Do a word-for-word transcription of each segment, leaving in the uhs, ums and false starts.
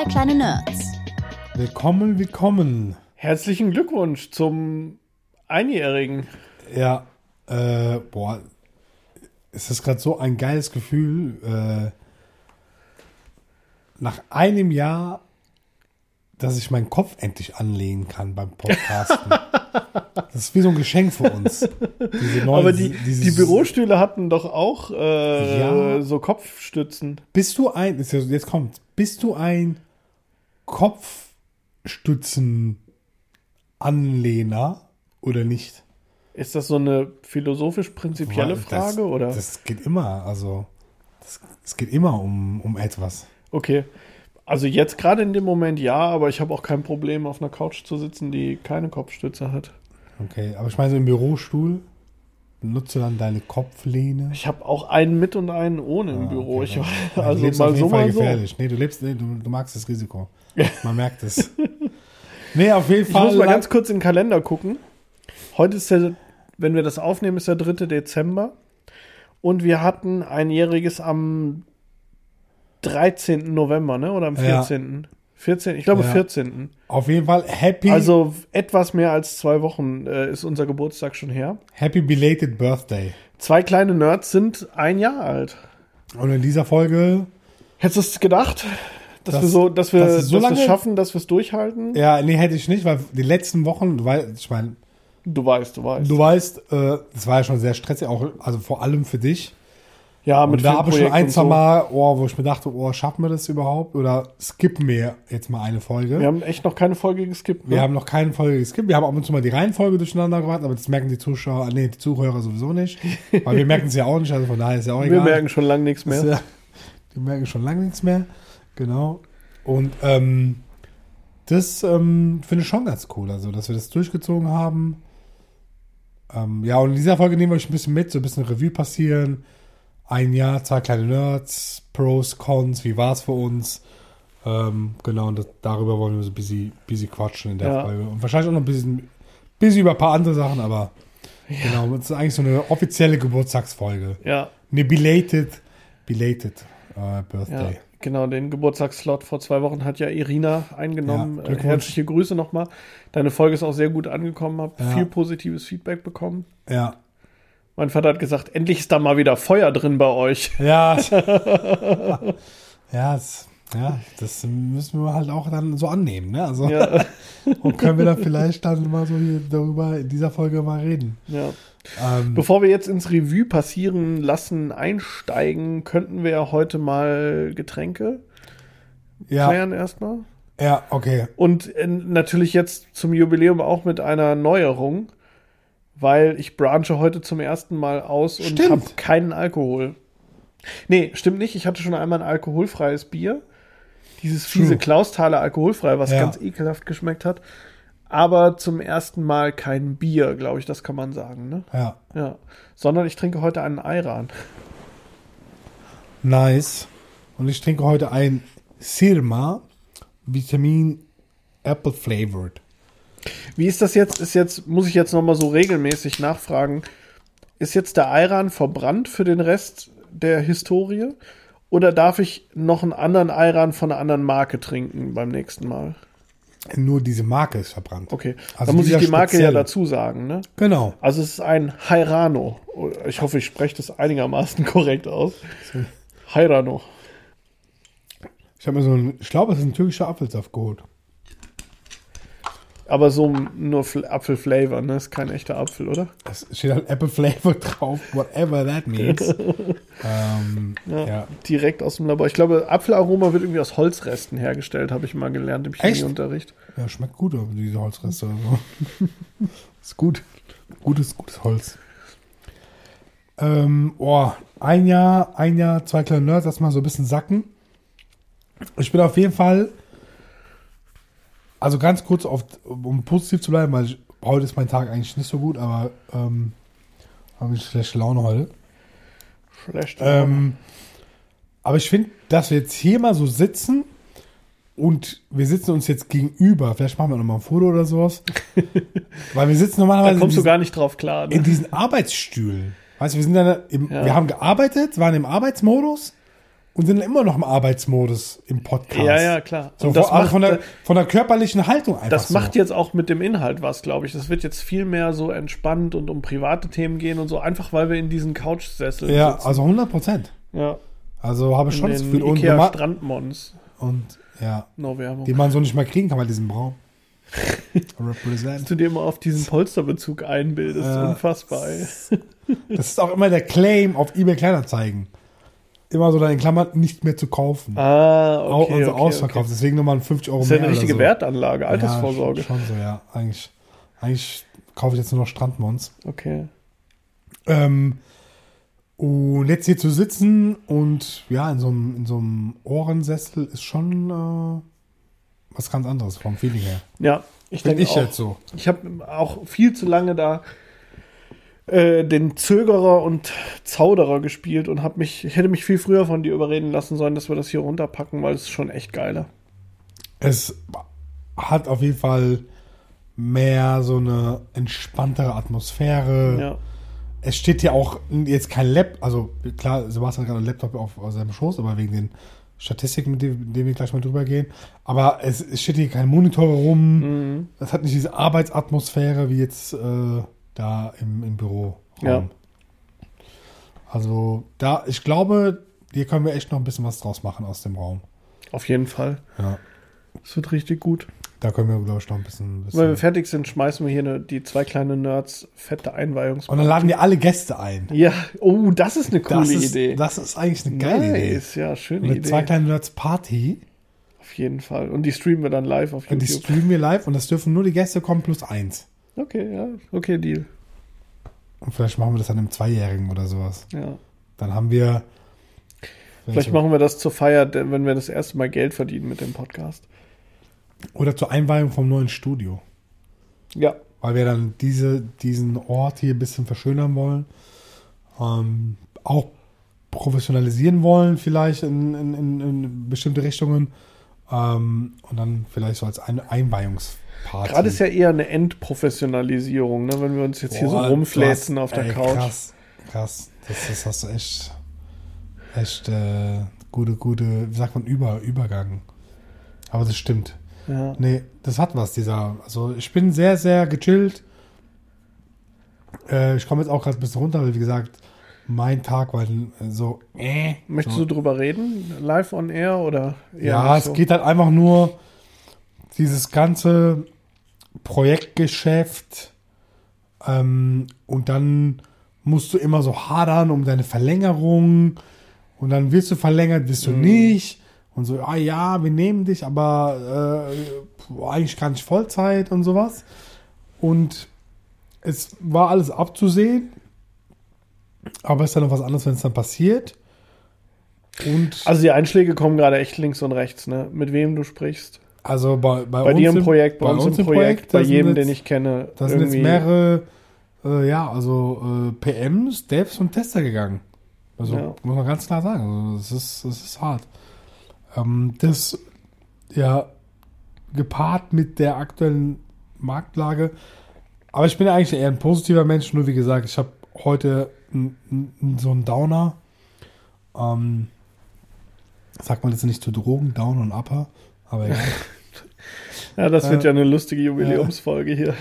Zwei kleine Nerds. Willkommen, willkommen. Herzlichen Glückwunsch zum Einjährigen. Ja, äh, boah, es ist gerade so ein geiles Gefühl, äh, nach einem Jahr, dass ich meinen Kopf endlich anlehnen kann beim Podcasten. Das ist wie so ein Geschenk für uns. Diese neuen, Aber die, dieses, die Bürostühle hatten doch auch äh, Ja. so Kopfstützen. Bist du ein, jetzt kommt, bist du ein Kopfstützen-Anlehner oder nicht? Ist das so eine philosophisch-prinzipielle Das- Frage, oder? Das geht immer, also das, es geht immer um, um etwas. Okay. Also jetzt gerade in dem Moment ja, aber ich habe auch kein Problem, auf einer Couch zu sitzen, die keine Kopfstütze hat. Okay, aber ich meine so im Bürostuhl, nutze dann deine Kopflehne. Ich habe auch einen mit und einen ohne im Ah, Büro. okay, Ich, dann- dann also lebst du mal auf jeden so, Fall mal so. gefährlich. Nee, du lebst, nee, du, du magst das Risiko. Man merkt es. Nee, auf jeden Ich Fall. muss mal ganz kurz in den Kalender gucken. Heute ist der, wenn wir das aufnehmen, ist der dritte Dezember. Und wir hatten einjähriges am dreizehnten November, ne? Oder am Ja. vierzehnten vierzehnten Ich glaube Ja. vierzehnten Auf jeden Fall happy, Also etwas mehr als zwei Wochen äh, ist unser Geburtstag schon her. happy belated birthday. Zwei kleine Nerds sind ein Jahr alt. Und in dieser Folge, Hättest du es gedacht, dass Das- wir so, dass wir das ist dass so wir es lange- schaffen, dass wir es durchhalten? ja, nee, hätte ich nicht, weil die letzten Wochen, du weißt, ich meine, Du weißt, du weißt. du weißt, äh, das war ja schon sehr stressig, auch, also vor allem für dich. ja, mit Und da habe ich schon Filmprojekten ein, und zwei so. Mal, oh, wo ich mir dachte, oh, schaffen wir das überhaupt? Oder skippen wir jetzt mal eine Folge? Wir haben echt noch keine Folge geskippt. Wir Ne? haben noch keine Folge geskippt. Wir haben ab und zu mal die Reihenfolge durcheinander gemacht, aber das merken die Zuschauer, nee, die Zuhörer sowieso nicht. Weil wir merken es ja auch nicht, also von daher ist ja auch Wir egal. merken schon lange nichts mehr. Das ist ja, die merken schon lange nichts mehr. Genau. Und ähm, das ähm, finde ich schon ganz cool, also dass wir das durchgezogen haben. Ähm, ja, und in dieser Folge nehmen wir euch ein bisschen mit, so ein bisschen Revue passieren. Ein Jahr, zwei kleine Nerds, Pros, Cons, wie war es für uns? Ähm, genau, und das, darüber wollen wir so ein bisschen, bisschen quatschen in der Ja. Folge. Und wahrscheinlich auch noch ein bisschen, bisschen über ein paar andere Sachen, aber genau, das ist eigentlich so eine offizielle Geburtstagsfolge. Ja, Eine belated, belated äh, ja, Birthday. genau. Den Geburtstagsslot vor zwei Wochen hat ja Irina eingenommen. Ja, Äh, Glückwunsch. Herzliche Grüße nochmal. Deine Folge ist auch sehr gut angekommen. Hab Ja. viel positives Feedback bekommen. Ja. Mein Vater hat gesagt, endlich ist da mal wieder Feuer drin bei euch. Ja. ja, es, ja, das müssen wir halt auch dann so annehmen, ne? Also, Ja, und können wir dann vielleicht dann mal so hier darüber in dieser Folge mal reden. ja. Ähm, Bevor wir jetzt ins Revue passieren lassen, einsteigen, könnten wir ja heute mal Getränke ja, feiern erstmal. ja, okay. Und äh, natürlich jetzt zum Jubiläum auch mit einer Neuerung, weil ich branche heute zum ersten Mal aus und Stimmt. habe keinen Alkohol. Nee, stimmt nicht. Ich hatte schon einmal ein alkoholfreies Bier. Dieses fiese True. Klausthaler alkoholfrei, was Ja. ganz ekelhaft geschmeckt hat. Aber zum ersten Mal kein Bier, glaube ich, das kann man sagen. Ne? Ja, Ja. Sondern ich trinke heute einen Ayran. nice. Und ich trinke heute ein Sirma Vitamin Apple Flavored. Wie ist das jetzt? Ist jetzt, muss ich jetzt nochmal so regelmäßig nachfragen, ist jetzt der Ayran verbrannt für den Rest der Historie? Oder darf ich noch einen anderen Ayran von einer anderen Marke trinken beim nächsten Mal? Nur diese Marke ist verbrannt. Okay, Also da muss ich dieser die Marke ja spezielle. dazu sagen, ne? Genau. Also es ist ein Hayrano. Ich hoffe, ich spreche das einigermaßen korrekt aus. Hayrano. Ich habe mir so ein, ich glaube, es ist ein türkischer Apfelsaft geholt. Aber so nur Fl- Apfelflavor, ne? Ist kein echter Apfel, oder? Es steht halt Apple Flavor drauf, whatever that means. ähm, Ja, ja. Direkt aus dem Labor. Ich glaube, Apfelaroma wird irgendwie aus Holzresten hergestellt, habe ich mal gelernt im Echt? Chemieunterricht. Ja, schmeckt gut, aber diese Holzreste. Also. Ist gut. Gutes, gutes Holz. Ähm, oh, ein Jahr, ein Jahr, zwei kleine Nerds, lass mal so ein bisschen sacken. Ich bin auf jeden Fall, also ganz kurz, auf, um positiv zu bleiben, weil ich, heute ist mein Tag eigentlich nicht so gut, aber ähm, habe ich schlechte Laune heute. Schlecht. Ähm, aber ich finde, dass wir jetzt hier mal so sitzen und wir sitzen uns jetzt gegenüber. Vielleicht machen wir nochmal ein Foto oder sowas. Weil wir sitzen da normalerweise in kommst du diesen, gar nicht drauf klar. in Ne? diesen Arbeitsstühlen. Weißt du, wir sind dann im, Ja. wir haben gearbeitet, waren im Arbeitsmodus und sind immer noch im Arbeitsmodus im Podcast. Ja, ja, klar. So, Und das von, macht, von, der, von der körperlichen Haltung einfach das so. macht jetzt auch mit dem Inhalt was, glaube ich. Das wird jetzt viel mehr so entspannt und um private Themen gehen und so, einfach weil wir in diesen Couchsesseln Ja, sitzen. also hundert Prozent. Ja, Also habe ich in schon das den Gefühl. Und, Ikea ma- Strandmons. und ja, No Werbung. die man so nicht mehr kriegen kann bei diesem Raum. Dass Represent. du dir immer auf diesen Polsterbezug einbildest. Ja. Unfassbar, ey. Das ist auch immer der Claim auf eBay Kleinanzeigen. Immer so dann in Klammern nicht mehr zu kaufen. Ah, Au- okay, also okay, ausverkauft. okay. Deswegen nochmal fünfzig Euro Das ist mehr. ja eine richtige oder so. Wertanlage, Altersvorsorge. Ja, schon, schon so, ja. Eigentlich, eigentlich kaufe ich jetzt nur noch Strandmons. Okay. Ähm, und jetzt hier zu sitzen und ja, in so einem, in so einem Ohrensessel ist schon äh, was ganz anderes vom Feeling her. Ja, ich Finde denke ich auch. jetzt so. Ich habe auch viel zu lange da äh, den Zögerer und Zauderer gespielt und habe mich, ich hätte mich viel früher von dir überreden lassen sollen, dass wir das hier runterpacken, weil es ist schon echt geiler. Es hat auf jeden Fall mehr so eine entspanntere Atmosphäre. Ja. Es steht hier auch jetzt kein Lab, also klar, Sebastian hat gerade einen Laptop auf, auf seinem Schoß, aber wegen den Statistiken, mit denen, mit denen wir gleich mal drüber gehen. Aber es, es steht hier kein Monitor rum. Mhm. Das hat nicht diese Arbeitsatmosphäre wie jetzt äh, da im, im Büro. Ja. Also da, ich glaube, hier können wir echt noch ein bisschen was draus machen aus dem Raum. Auf jeden Fall. Ja. Es wird richtig gut. Da können wir, glaube ich, noch ein bisschen. bisschen Wenn wir fertig sind, schmeißen wir hier eine, die zwei kleinen Nerds fette Einweihungs. und dann laden wir alle Gäste ein. Ja, oh, das ist eine coole Das ist, Idee. das ist eigentlich eine geile nice, ja, schöne Idee. Mit zwei Idee. kleinen Nerds Party. Auf jeden Fall. Und die streamen wir dann live auf Und die YouTube. streamen wir live und das dürfen nur die Gäste kommen plus eins. Okay, ja, okay, Deal. Und vielleicht machen wir das dann im Zweijährigen oder sowas. Ja. Dann haben wir. Vielleicht machen wir das zur Feier, denn wenn wir das erste Mal Geld verdienen mit dem Podcast. Oder zur Einweihung vom neuen Studio. Ja. Weil wir dann diese, diesen Ort hier ein bisschen verschönern wollen. Ähm, auch professionalisieren wollen, vielleicht in, in, in, in bestimmte Richtungen. Ähm, und dann vielleicht so als ein Einweihungsparty. Gerade ist ja eher eine Endprofessionalisierung, ne? Wenn wir uns jetzt hier so Boah, rumfläzen du auf hast- der ey, Couch. Krass, krass. Das, das hast du echt, echt äh, gute, gute, wie sagt man, Über, Übergang. Aber das stimmt. Ja. Nee, das hat was, dieser. Also ich bin sehr, sehr gechillt. Äh, ich komme jetzt auch gerade ein bisschen runter, weil wie gesagt, mein Tag war so. Äh, Möchtest so. du drüber reden? Live on air oder eher Ja, nicht es so? geht halt einfach nur dieses ganze Projektgeschäft ähm, und dann musst du immer so hadern um deine Verlängerung und dann wirst du verlängert, wirst du Mhm. nicht und so, ah ja, wir nehmen dich, aber äh, eigentlich gar nicht Vollzeit und sowas und es war alles abzusehen, aber es ist dann noch was anderes, wenn es dann passiert und Also die Einschläge kommen gerade echt links und rechts, ne? Mit wem du sprichst. also bei, bei, Bei uns dir im im- Projekt, bei, uns im Projekt, bei da sind jedem, jetzt, den ich kenne. Da sind jetzt irgendwie- mehrere, äh, ja, also äh, P Ms, Devs und Tester gegangen. Also Ja. muss man ganz klar sagen. Also, das ist, das ist hart. Ähm, das, ja, gepaart mit der aktuellen Marktlage. Aber ich bin ja eigentlich eher ein positiver Mensch, nur wie gesagt, ich habe heute n, n, so einen Downer. Ähm, sagt man jetzt nicht zu Drogen, Down und Upper, aber egal. Ja, das wird Äh, ja eine lustige Jubiläumsfolge hier.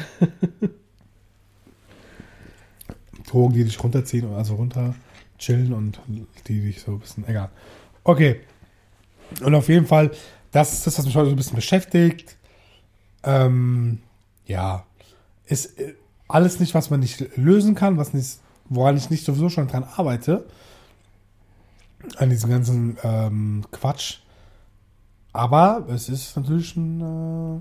Drogen, die dich runterziehen, also runter chillen und die dich so ein bisschen, egal. Okay. Und auf jeden Fall, das ist das, was mich heute so ein bisschen beschäftigt. Ähm, ja. Ist äh, alles nicht, was man nicht lösen kann, was nicht, woran ich nicht sowieso schon dran arbeite. An diesem ganzen ähm, Quatsch. Aber es ist natürlich ein, äh,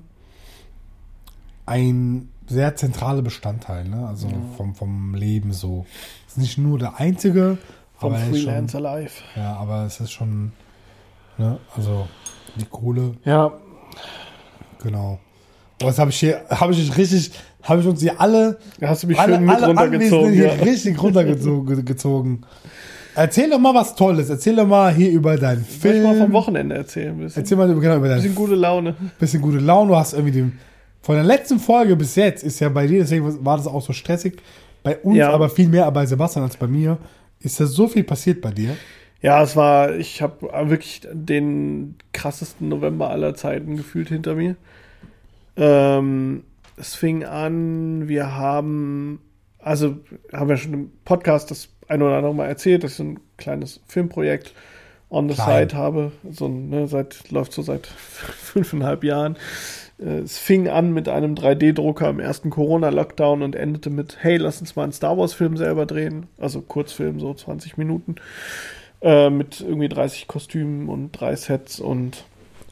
ein sehr zentraler Bestandteil, ne? Also Ja. vom, vom Leben so. Es ist nicht nur der einzige, Vom aber er ist schon, Freelancer Live. ja, aber es ist schon, ne? Also die Kohle, Ja, genau. Aber das habe ich hier, habe ich richtig, habe ich uns hier alle, da hast du mich alle, schön mit alle runtergezogen. Anwesenden hier Ja. richtig runtergezogen. gezogen. Erzähl doch mal was Tolles. Erzähl doch mal hier über deinen Soll ich Film. mal vom Wochenende erzählen? Ein bisschen, Erzähl mal über, genau, über deinen bisschen gute Laune. bisschen gute Laune. Du hast irgendwie den, von der letzten Folge bis jetzt ist ja bei dir, deswegen war das auch so stressig. Bei uns Ja. aber viel mehr bei Sebastian als bei mir. Ist da so viel passiert bei dir? Ja, es war, ich habe wirklich den krassesten November aller Zeiten gefühlt hinter mir. Ähm, es fing an, wir haben, also haben wir schon im Podcast das ein oder andere Mal erzählt, dass ich so ein kleines Filmprojekt on the Klein. side habe. So ein, ne, seit, läuft so seit fünfeinhalb Jahren. Äh, es fing an mit einem drei D-Drucker im ersten Corona-Lockdown und endete mit, hey, lass uns mal einen Star Wars-Film selber drehen. Also Kurzfilm, so zwanzig Minuten. Äh, mit irgendwie dreißig Kostümen und drei Sets und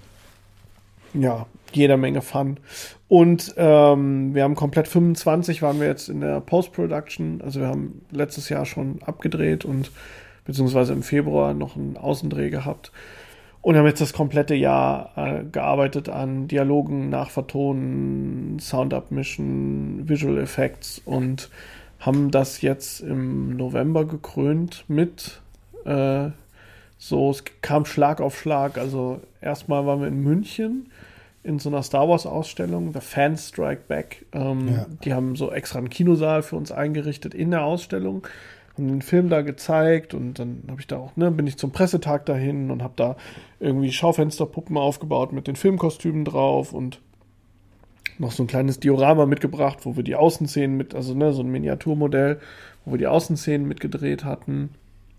ja, jeder Menge Fun. Und ähm, wir haben komplett fünfundzwanzig, waren wir jetzt in der Post-Production. Also wir haben letztes Jahr schon abgedreht und beziehungsweise im Februar noch einen Außendreh gehabt. Und haben jetzt das komplette Jahr äh, gearbeitet an Dialogen, Nachvertonen, Sound abmischen, Visual Effects und haben das jetzt im November gekrönt mit äh, so, es kam Schlag auf Schlag. Also erstmal waren wir in München in so einer Star Wars Ausstellung, The Fans Strike Back. Ähm, Ja. Die haben so extra einen Kinosaal für uns eingerichtet in der Ausstellung, haben den Film da gezeigt und dann habe ich da auch, ne, bin ich zum Pressetag dahin und habe da irgendwie Schaufensterpuppen aufgebaut mit den Filmkostümen drauf und noch so ein kleines Diorama mitgebracht, wo wir die Außenszenen mit, also ne, so ein Miniaturmodell, wo wir die Außenszenen mitgedreht hatten.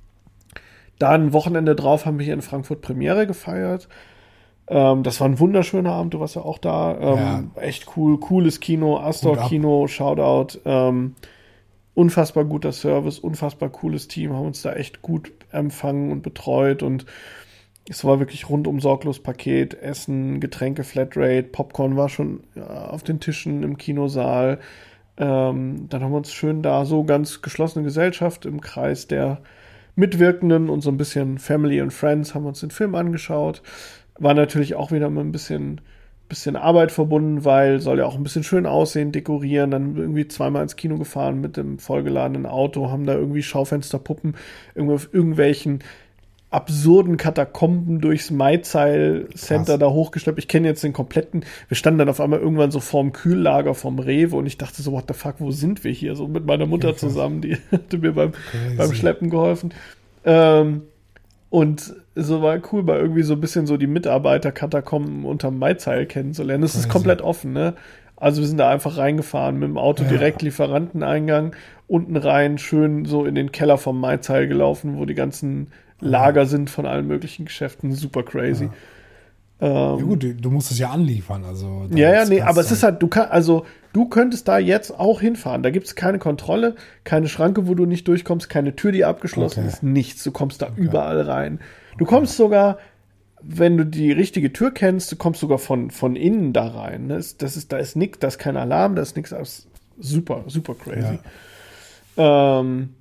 Dann Wochenende drauf haben wir hier in Frankfurt Premiere gefeiert. Ähm, das war ein wunderschöner Abend, du warst ja auch da. Ähm, ja. Echt cool, cooles Kino, Astor-Kino, Shoutout. Ähm, unfassbar guter Service, unfassbar cooles Team, haben uns da echt gut empfangen und betreut und es war wirklich rundum sorglos Paket, Essen, Getränke, Flatrate, Popcorn war schon ja, auf den Tischen im Kinosaal. Ähm, dann haben wir uns schön da so ganz geschlossene Gesellschaft im Kreis der Mitwirkenden und so ein bisschen Family and Friends haben wir uns den Film angeschaut. War natürlich auch wieder mit ein bisschen, bisschen Arbeit verbunden, weil soll ja auch ein bisschen schön aussehen, dekorieren. Dann irgendwie zweimal ins Kino gefahren mit dem vollgeladenen Auto, haben da irgendwie Schaufensterpuppen irgendwie auf irgendwelchen absurden Katakomben durchs Maizeil Center da hochgeschleppt. Ich kenne jetzt den kompletten, wir standen dann auf einmal irgendwann so vorm Kühllager vom Rewe und ich dachte so, what the fuck, wo sind wir hier? So mit meiner Mutter okay, zusammen, die hatte mir beim, beim Schleppen geholfen. Ähm, und so war cool, mal irgendwie so ein bisschen so die Mitarbeiter-Katakomben unterm Maizeil kennenzulernen. Das ist komplett offen, ne? Also wir sind da einfach reingefahren mit dem Auto, ja. Direkt Lieferanteneingang, unten rein, schön so in den Keller vom Maizeil gelaufen, wo die ganzen Lager sind von allen möglichen Geschäften, super crazy. Ja, ähm, ja gut, du, du musst es ja anliefern, also. Ja, ja, nee, aber es ist halt, du kannst, also du könntest da jetzt auch hinfahren. Da gibt es keine Kontrolle, keine Schranke, wo du nicht durchkommst, keine Tür, die abgeschlossen okay. ist, nichts. Du kommst da okay. überall rein. Du okay. kommst sogar, wenn du die richtige Tür kennst, du kommst sogar von, von innen da rein. Das, das ist, da ist nichts, da ist kein Alarm, da ist nichts, super, super crazy. Ja. Ähm,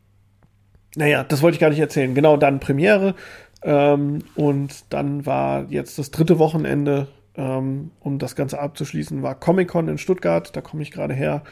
Naja, das wollte ich gar nicht erzählen. Genau, dann Premiere ähm, und dann war jetzt das dritte Wochenende, ähm, um das Ganze abzuschließen, war Comic-Con in Stuttgart, da komme ich gerade her.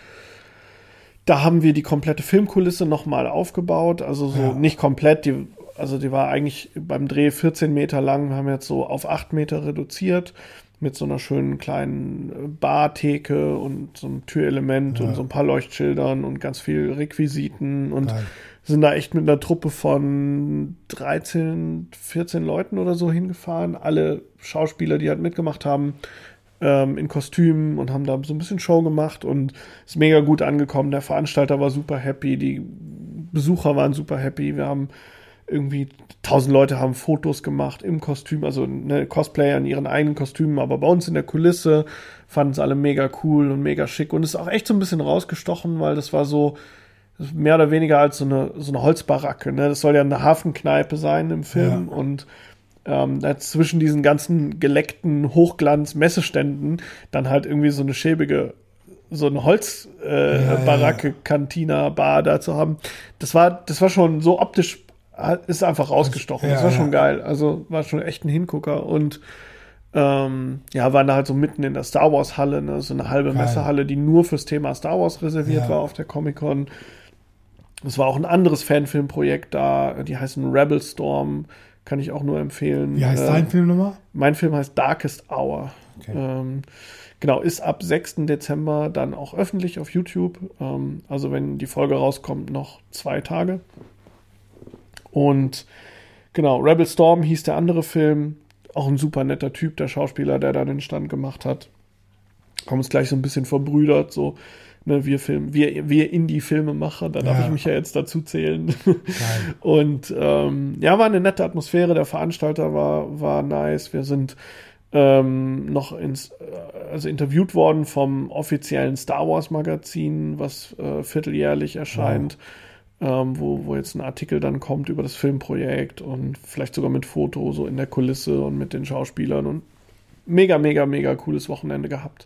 Da haben wir die komplette Filmkulisse nochmal aufgebaut, also so ja. nicht komplett, die, also die war eigentlich beim Dreh vierzehn Meter lang, wir haben jetzt so auf acht Meter reduziert, mit so einer schönen kleinen Bartheke und so einem Türelement ja. und so ein paar Leuchtschildern und ganz viel Requisiten und Nein. sind da echt mit einer Truppe von dreizehn, vierzehn Leuten oder so hingefahren. Alle Schauspieler, die halt mitgemacht haben, ähm, in Kostümen und haben da so ein bisschen Show gemacht und ist mega gut angekommen. Der Veranstalter war super happy, die Besucher waren super happy. Wir haben irgendwie tausend Leute haben Fotos gemacht im Kostüm, also ne, Cosplayer in ihren eigenen Kostümen, aber bei uns in der Kulisse fanden es alle mega cool und mega schick und ist auch echt so ein bisschen rausgestochen, weil das war so mehr oder weniger als so eine, so eine Holzbaracke, ne? Das soll ja eine Hafenkneipe sein im Film ja. und ähm, zwischen diesen ganzen geleckten Hochglanz-Messeständen dann halt irgendwie so eine schäbige so eine Holzbaracke, äh, ja, ja. Cantina, Bar da zu haben. Das war, das war schon so optisch ist einfach rausgestochen. Ja, das war schon ja. geil. Also war schon echt ein Hingucker. Und ähm, ja, waren da halt so mitten in der Star Wars Halle, ne? So eine halbe geil. Messehalle, die nur fürs Thema Star Wars reserviert ja. war auf der Comic-Con. Es war auch ein anderes Fanfilmprojekt da, die heißen Rebel Storm, kann ich auch nur empfehlen. Wie heißt äh, dein Film nochmal? Mein Film heißt Darkest Hour. Okay. Ähm, genau, ist ab sechsten Dezember dann auch öffentlich auf YouTube. Ähm, also wenn die Folge rauskommt, noch zwei Tage. Und Genau, Rebel Storm hieß der andere Film. Auch ein super netter Typ, der Schauspieler, der da den Stand gemacht hat. Haben uns gleich so ein bisschen verbrüdert, so, ne, wir Film, wir, wir Indie-Filmemacher, da darf Ja. ich mich ja jetzt dazu zählen. Geil. Und ähm, ja, war eine nette Atmosphäre, der Veranstalter war, war nice. Wir sind ähm, noch ins, äh, also interviewt worden vom offiziellen Star Wars Magazin, was äh, vierteljährlich erscheint. Ähm, wo, wo jetzt ein Artikel dann kommt über das Filmprojekt und vielleicht sogar mit Foto so in der Kulisse und mit den Schauspielern und mega, mega, mega cooles Wochenende gehabt.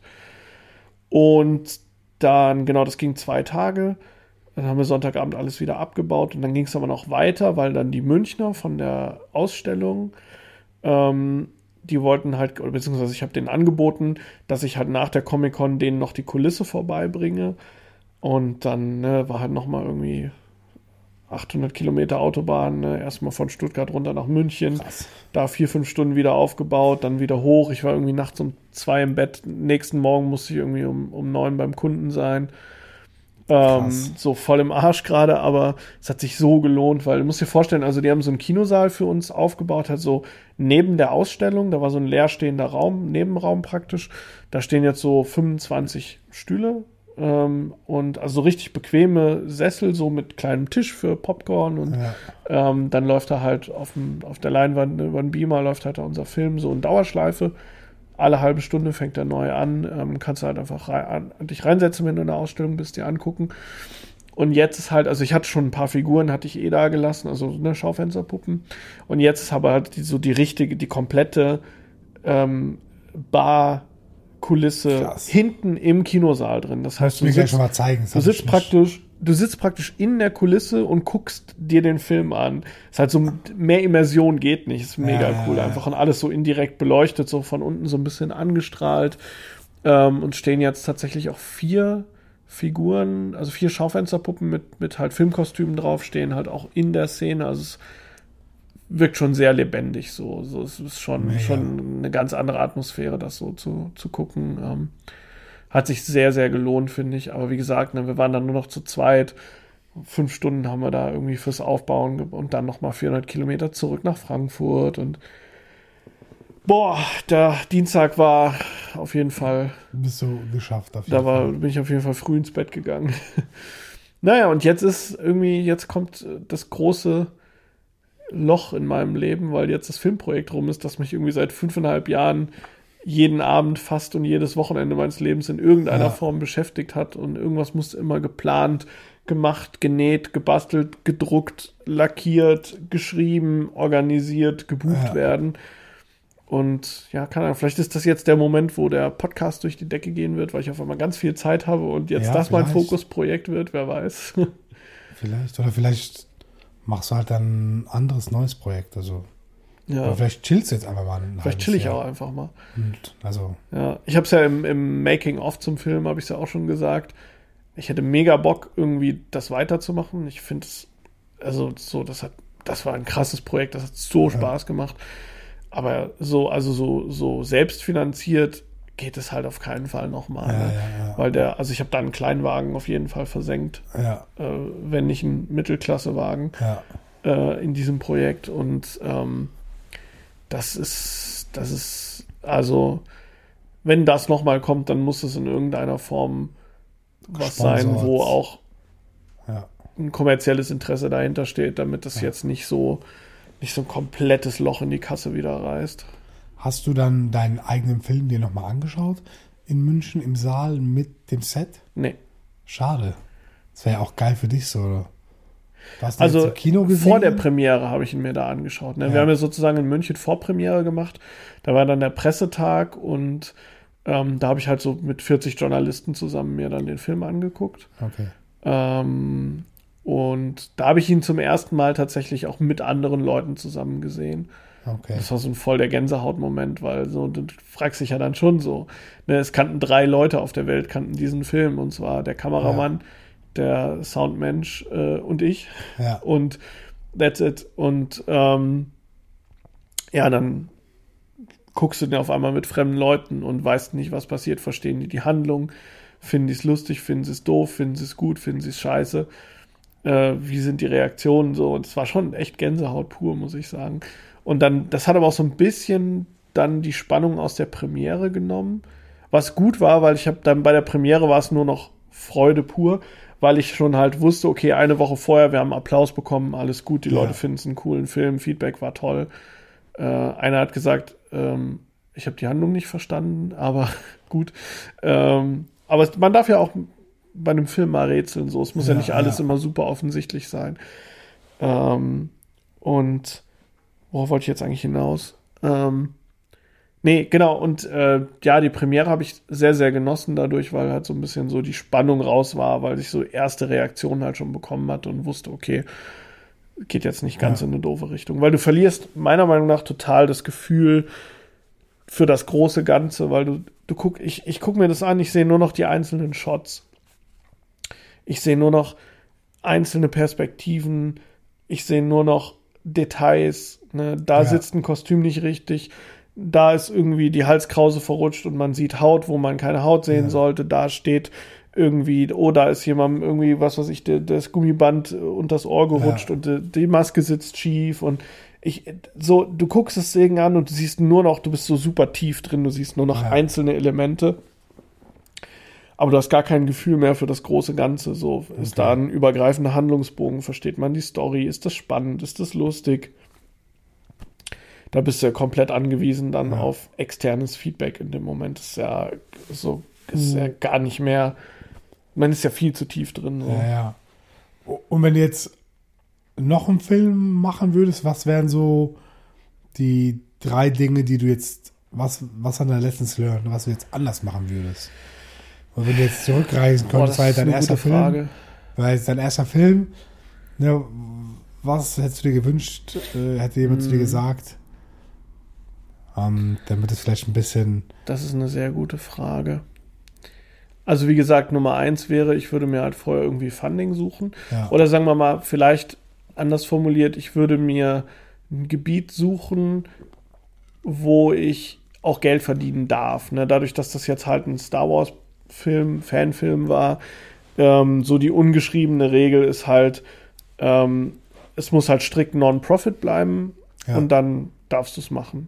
Und dann, genau, das ging zwei Tage. Dann haben wir Sonntagabend alles wieder abgebaut und dann ging es aber noch weiter, weil dann die Münchner von der Ausstellung, ähm, die wollten halt, oder beziehungsweise ich habe denen angeboten, dass ich halt nach der Comic-Con denen noch die Kulisse vorbeibringe. Und dann ne, war halt nochmal irgendwie achthundert Kilometer Autobahn, ne? Erstmal von Stuttgart runter nach München, Krass. da vier, fünf Stunden wieder aufgebaut, dann wieder hoch. Ich war irgendwie nachts um zwei im Bett. Nächsten Morgen musste ich irgendwie um, um neun beim Kunden sein. Ähm, so voll im Arsch gerade, aber es hat sich so gelohnt, weil du musst dir vorstellen, also die haben so einen Kinosaal für uns aufgebaut, halt so neben der Ausstellung, da war so ein leerstehender Raum, Nebenraum praktisch. Da stehen jetzt so fünfundzwanzig Stühle. Ähm, und also so richtig bequeme Sessel, so mit kleinem Tisch für Popcorn und Ja. ähm, dann läuft da halt auf, dem, auf der Leinwand über den Beamer läuft halt da unser Film so in Dauerschleife. Alle halbe Stunde fängt er neu an. Ähm, kannst du halt einfach rein, an, dich reinsetzen, wenn du in der Ausstellung bist, dir angucken. Und jetzt ist halt, also ich hatte schon ein paar Figuren, hatte ich eh da gelassen, also ne, Schaufensterpuppen. Und jetzt ist aber halt die, so die richtige, die komplette ähm, Bar Kulisse Krass. hinten im Kinosaal drin. Das heißt, du Mir gleich sitzt, schon mal zeigen. Das du hab sitzt ich nicht. praktisch, du sitzt praktisch in der Kulisse und guckst dir den Film an. Ist halt so, mehr Immersion geht nicht. Ist mega Ja, cool. ja, Einfach und alles so indirekt beleuchtet, so von unten so ein bisschen angestrahlt. Ähm, und stehen jetzt tatsächlich auch vier Figuren, also vier Schaufensterpuppen mit, mit halt Filmkostümen drauf, stehen halt auch in der Szene. Also es wirkt schon sehr lebendig so. so es ist schon, Mega. schon eine ganz andere Atmosphäre, das so zu, zu gucken. Ähm, hat sich sehr, sehr gelohnt, finde ich. Aber wie gesagt, ne, wir waren dann nur noch zu zweit. Fünf Stunden haben wir da irgendwie fürs Aufbauen ge- und dann nochmal vierhundert Kilometer zurück nach Frankfurt. Und boah, der Dienstag war auf jeden Fall, Bist du geschafft auf jeden da war, Fall. bin ich auf jeden Fall früh ins Bett gegangen. Naja, und jetzt ist irgendwie, jetzt kommt äh, das große Loch in meinem Leben, weil jetzt das Filmprojekt rum ist, das mich irgendwie seit fünfeinhalb Jahren jeden Abend fast und jedes Wochenende meines Lebens in irgendeiner Ja. Form beschäftigt hat und irgendwas musste immer geplant, gemacht, genäht, gebastelt, gedruckt, lackiert, geschrieben, organisiert, gebucht Ja. werden. Und ja, keine Ahnung, vielleicht ist das jetzt der Moment, wo der Podcast durch die Decke gehen wird, weil ich auf einmal ganz viel Zeit habe und jetzt Ja, das mein vielleicht. Fokusprojekt wird, wer weiß. Vielleicht. Oder vielleicht machst du halt dann ein anderes neues Projekt. Also. Ja, Oder vielleicht chillst du jetzt einfach mal ein vielleicht halbes chill ich Jahr. auch einfach mal. Und also, Ja, ich habe es ja im, im Making-of zum Film, habe ich es ja auch schon gesagt. Ich hätte mega Bock, irgendwie das weiterzumachen. Ich finde es, also so, das hat, das war ein krasses Projekt, das hat so Spaß gemacht. Aber so, also so, so selbstfinanziert geht es halt auf keinen Fall nochmal. Ja, ne? ja, ja. Weil der, also ich habe da einen Kleinwagen auf jeden Fall versenkt, ja, äh, wenn nicht ein Mittelklassewagen ja. äh, in diesem Projekt. Und ähm, das ist, das ist, also, wenn das nochmal kommt, dann muss es in irgendeiner Form was sein, Gesponsert. wo auch Ja. ein kommerzielles Interesse dahinter steht, damit das Ja. jetzt nicht so, nicht so ein komplettes Loch in die Kasse wieder reißt. Hast du dann deinen eigenen Film dir nochmal angeschaut? In München im Saal mit dem Set? Nee. Schade. Das wäre ja auch geil für dich so, oder? Du hast ihn Also jetzt im Kino gesehen? vor der Premiere habe ich ihn mir da angeschaut. Ne? Ja. Wir haben ja sozusagen in München Vorpremiere gemacht. Da war dann der Pressetag und ähm, da habe ich halt so mit vierzig Journalisten zusammen mir dann den Film angeguckt. Okay. Ähm, und da habe ich ihn zum ersten Mal tatsächlich auch mit anderen Leuten zusammen gesehen. Okay. Das war so ein voll der Gänsehautmoment, weil so, du fragst dich ja dann schon so. Ne, es kannten drei Leute auf der Welt, kannten diesen Film, und zwar der Kameramann, der Soundmensch äh, und ich. Ja. Und that's it. Und ähm, ja, dann guckst du den auf einmal mit fremden Leuten und weißt nicht, was passiert. Verstehen die die Handlung? Finden die es lustig? Finden sie es doof? Finden sie es gut? Finden sie es scheiße? Äh, wie sind die Reaktionen so? Und es war schon echt Gänsehaut pur, muss ich sagen. Und dann, das hat aber auch so ein bisschen dann die Spannung aus der Premiere genommen. Was gut war, weil ich habe dann bei der Premiere war es nur noch Freude pur, weil ich schon halt wusste, okay, eine Woche vorher, wir haben Applaus bekommen, alles gut, die Ja. Leute finden es einen coolen Film, Feedback war toll. Äh, einer hat gesagt, ähm, ich habe die Handlung nicht verstanden, aber gut. Ähm, aber es, man darf ja auch bei einem Film mal rätseln, so. Es muss ja, Ja, nicht alles ja. immer super offensichtlich sein. Ähm, und worauf wollte ich jetzt eigentlich hinaus? Ähm, nee, genau, und äh, ja, die Premiere habe ich sehr, sehr genossen dadurch, weil halt so ein bisschen so die Spannung raus war, weil ich so erste Reaktionen halt schon bekommen hatte und wusste, okay, geht jetzt nicht ganz Ja. in eine doofe Richtung. Weil du verlierst meiner Meinung nach total das Gefühl für das große Ganze, weil du, du guck, ich, ich gucke mir das an, ich sehe nur noch die einzelnen Shots. Ich sehe nur noch einzelne Perspektiven, ich sehe nur noch Details, ne? Da Ja. sitzt ein Kostüm nicht richtig, da ist irgendwie die Halskrause verrutscht und man sieht Haut, wo man keine Haut sehen Ja. sollte, da steht irgendwie, oh, da ist jemandem irgendwie, was weiß ich, der, das Gummiband unter das Ohr gerutscht Ja. und die, die Maske sitzt schief und ich, so, du guckst das Ding an und du siehst nur noch, du bist so super tief drin, du siehst nur noch Ja. einzelne Elemente. Aber du hast gar kein Gefühl mehr für das große Ganze. So ist Okay. da ein übergreifender Handlungsbogen, versteht man die Story, ist das spannend, ist das lustig? Da bist du ja komplett angewiesen dann Ja. auf externes Feedback in dem Moment. Ist ja so, ist ja gar nicht mehr, man ist ja viel zu tief drin. So. Ja, ja. Und wenn du jetzt noch einen Film machen würdest, was wären so die drei Dinge, die du jetzt, was, was an der Lessons Learned, was du jetzt anders machen würdest? Und wenn du jetzt zurückreisen Boah, könntest, war halt dein eine erster gute Film, Frage. war jetzt dein erster Film, ne, was hättest du dir gewünscht, äh, hätte jemand zu dir Hm. gesagt, ähm, damit es vielleicht ein bisschen, Das ist eine sehr gute Frage. Also wie gesagt, Nummer eins wäre, ich würde mir halt vorher irgendwie Funding suchen. ja, Oder sagen wir mal, vielleicht anders formuliert, ich würde mir ein Gebiet suchen, wo ich auch Geld verdienen darf. Ne? Dadurch, dass das jetzt halt ein Star Wars-Film, Fanfilm war, ähm, so die ungeschriebene Regel ist halt, ähm, es muss halt strikt Non-Profit bleiben ja, und dann darfst du es machen.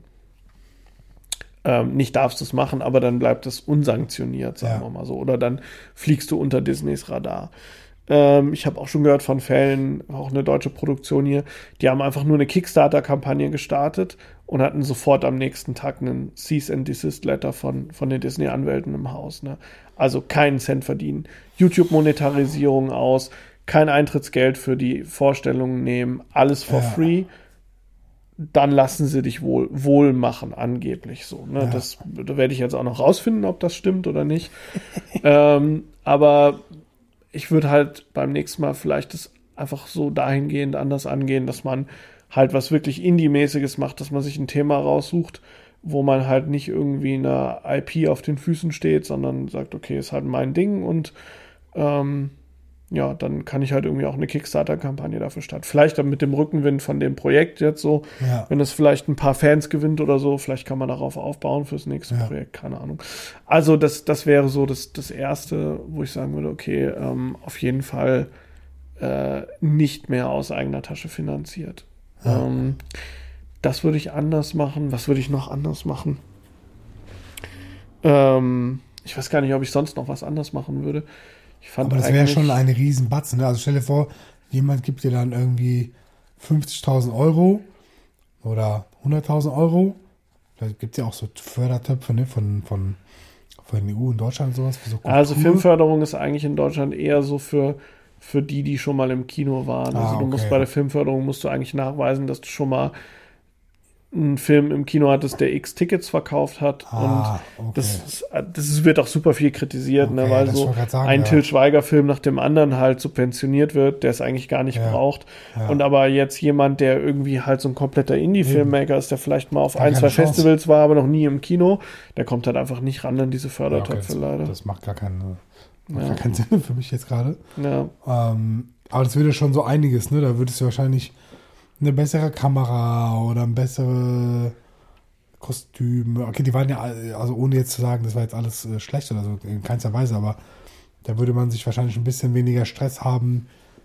Ähm, nicht darfst du es machen, aber dann bleibt es unsanktioniert, sagen Ja. wir mal so. Oder dann fliegst du unter Disneys Radar. Ähm, ich habe auch schon gehört von Fällen, auch eine deutsche Produktion hier, die haben einfach nur eine Kickstarter-Kampagne gestartet und hatten sofort am nächsten Tag einen Cease and Desist Letter von, von den Disney-Anwälten im Haus. Ne? Also keinen Cent verdienen. YouTube-Monetarisierung aus, kein Eintrittsgeld für die Vorstellungen nehmen, alles for Ja. free. Dann lassen sie dich wohl, wohl machen, angeblich so. Ne? Ja. Das da werde ich jetzt auch noch rausfinden, ob das stimmt oder nicht. ähm, aber ich würde halt beim nächsten Mal vielleicht das einfach so dahingehend anders angehen, dass man halt was wirklich Indie-mäßiges macht, dass man sich ein Thema raussucht, wo man halt nicht irgendwie eine I P auf den Füßen steht, sondern sagt, okay, ist halt mein Ding und ähm, ja, dann kann ich halt irgendwie auch eine Kickstarter-Kampagne dafür starten. Vielleicht dann mit dem Rückenwind von dem Projekt jetzt so, ja, wenn es vielleicht ein paar Fans gewinnt oder so, vielleicht kann man darauf aufbauen fürs nächste Ja. Projekt, keine Ahnung. Also das, das wäre so das, das Erste, wo ich sagen würde, okay, ähm, auf jeden Fall äh, nicht mehr aus eigener Tasche finanziert. Ja. Ähm, das würde ich anders machen. Was würde ich noch anders machen? Ähm, ich weiß gar nicht, ob ich sonst noch was anders machen würde. Ich fand aber das wäre eigentlich- schon ein Riesenbatzen, ne? Also stell dir vor, jemand gibt dir dann irgendwie fünfzigtausend Euro oder hunderttausend Euro. Da gibt es ja auch so Fördertöpfe, ne? Von, von, von der E U in Deutschland und sowas. Für so Also Kultur. Filmförderung ist eigentlich in Deutschland eher so für, für die, die schon mal im Kino waren. Ah, Also du musst okay. bei der Filmförderung musst du eigentlich nachweisen, dass du schon mal einen Film im Kino hattest, der X Tickets verkauft hat. Ah, und okay. das, ist, das ist- wird auch super viel kritisiert, ne, Okay, weil das so wollte ich grad sagen, ein ja. Till Schweiger-Film nach dem anderen halt subventioniert wird, der es eigentlich gar nicht Ja, braucht. ja. Und aber jetzt jemand, der irgendwie halt so ein kompletter Indie-Filmmaker ist, der vielleicht mal auf Gar ein, keine zwei Chance. Festivals war, aber noch nie im Kino, der kommt halt einfach nicht ran an diese Ja, okay, Fördertöpfe das, leider. das macht gar keinen, macht Ja. gar keinen Sinn für mich jetzt gerade. Ja. Ähm, aber das würde schon so einiges, ne? Da würdest du wahrscheinlich eine bessere Kamera oder ein bessere Kostüm. Okay, die waren ja, all- also ohne jetzt zu sagen, das war jetzt alles äh, schlecht oder so, in keinster Weise, aber da würde man sich wahrscheinlich ein bisschen weniger Stress haben,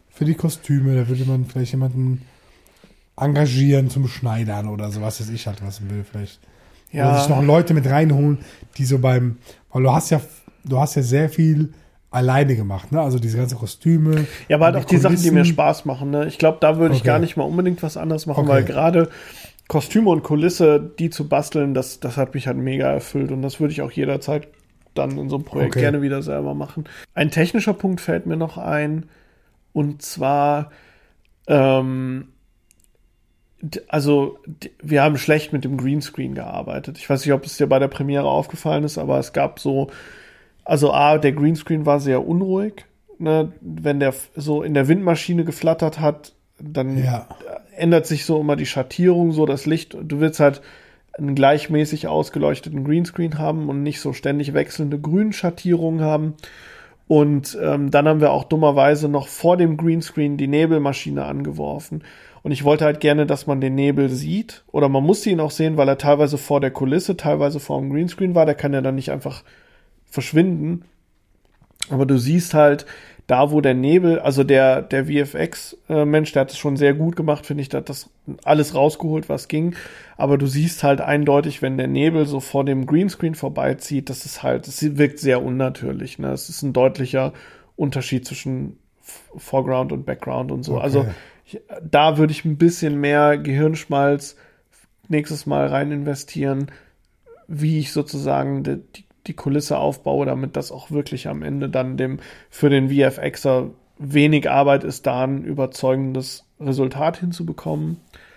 für die Kostüme, da würde man vielleicht jemanden engagieren zum Schneidern oder so, was weiß ich halt, was man will vielleicht. Ja. Oder sich noch Leute mit reinholen, die so beim, weil du hast ja, du hast ja sehr viel alleine gemacht, ne? Also diese ganzen Kostüme. Ja, aber halt auch die Kulissen. Sachen, die mir Spaß machen, ne? Ich glaube, da würde ich Okay. gar nicht mal unbedingt was anderes machen, Okay. weil gerade Kostüme und Kulisse, die zu basteln, das, das hat mich halt mega erfüllt und das würde ich auch jederzeit dann in so einem Projekt Okay. gerne wieder selber machen. Ein technischer Punkt fällt mir noch ein und zwar ähm, d- also d- wir haben schlecht mit dem Greenscreen gearbeitet. Ich weiß nicht, ob es dir bei der Premiere aufgefallen ist, aber es gab so, also A, der Greenscreen war sehr unruhig, ne? Wenn der f- so in der Windmaschine geflattert hat, dann Ja. ändert sich so immer die Schattierung, so das Licht. Du willst halt einen gleichmäßig ausgeleuchteten Greenscreen haben und nicht so ständig wechselnde Grünschattierungen haben. Und ähm, dann haben wir auch dummerweise noch vor dem Greenscreen die Nebelmaschine angeworfen. Und ich wollte halt gerne, dass man den Nebel sieht. Oder man musste ihn auch sehen, weil er teilweise vor der Kulisse, teilweise vor dem Greenscreen war. Der kann ja dann nicht einfach verschwinden. Aber du siehst halt, da wo der Nebel, also der, der V F X-Mensch, der hat es schon sehr gut gemacht, finde ich, der hat das alles rausgeholt, was ging. Aber du siehst halt eindeutig, wenn der Nebel so vor dem Greenscreen vorbeizieht, das ist halt, es wirkt sehr unnatürlich. Ne? Es ist ein deutlicher Unterschied zwischen Foreground und Background und so. Okay. Also ich, da würde ich ein bisschen mehr Gehirnschmalz nächstes Mal rein investieren, wie ich sozusagen die, die die Kulisse aufbaue, damit das auch wirklich am Ende dann dem für den V F Xer wenig Arbeit ist, da ein überzeugendes Resultat hinzubekommen.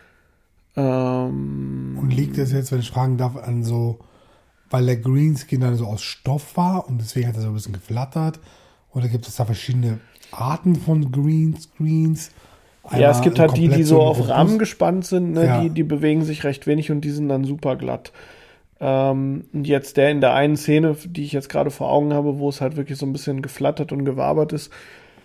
Ähm, Und liegt das jetzt, wenn ich fragen darf, an so, weil der Greenscreen dann so aus Stoff war und deswegen hat er so ein bisschen geflattert? Oder gibt es da verschiedene Arten von Greenscreens? ja, es gibt halt die, die komplett so ein auf robust- Rahmen gespannt sind, ne? Ja. die, die bewegen sich recht wenig und die sind dann super glatt. Ähm, und jetzt der in der einen Szene, die ich jetzt gerade vor Augen habe, wo es halt wirklich so ein bisschen geflattert und gewabert ist,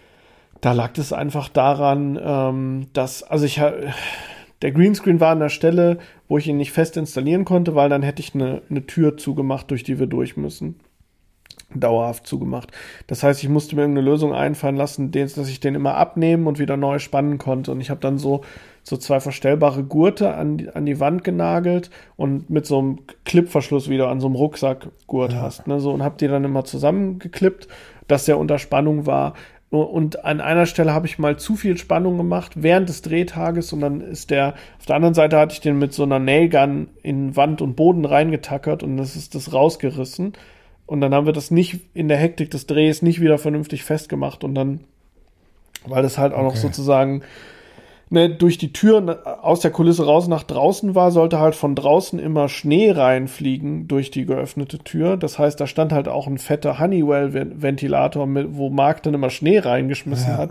da lag es einfach daran, ähm, dass, also ich ha- der Greenscreen war an der Stelle, wo ich ihn nicht fest installieren konnte, weil dann hätte ich eine, eine Tür zugemacht, durch die wir durch müssen. Dauerhaft zugemacht. Das heißt, ich musste mir irgendeine Lösung einfallen lassen, den- dass ich den immer abnehmen und wieder neu spannen konnte. Und ich habe dann so, so zwei verstellbare Gurte an die, an die Wand genagelt und mit so einem Clipverschluss wieder an so einem Rucksackgurt Ja. hast. Ne, so, und habe die dann immer zusammengeklippt, dass der unter Spannung war. Und an einer Stelle habe ich mal zu viel Spannung gemacht während des Drehtages und dann ist der, auf der anderen Seite hatte ich den mit so einer Nailgun in Wand und Boden reingetackert und das ist das rausgerissen. Und dann haben wir das nicht in der Hektik des Drehs nicht wieder vernünftig festgemacht und dann, weil das halt auch noch Okay. sozusagen ne, durch die Tür aus der Kulisse raus nach draußen war, sollte halt von draußen immer Schnee reinfliegen durch die geöffnete Tür. Das heißt, da stand halt auch ein fetter Honeywell-Ventilator, mit, wo Mark dann immer Schnee reingeschmissen Ja. hat,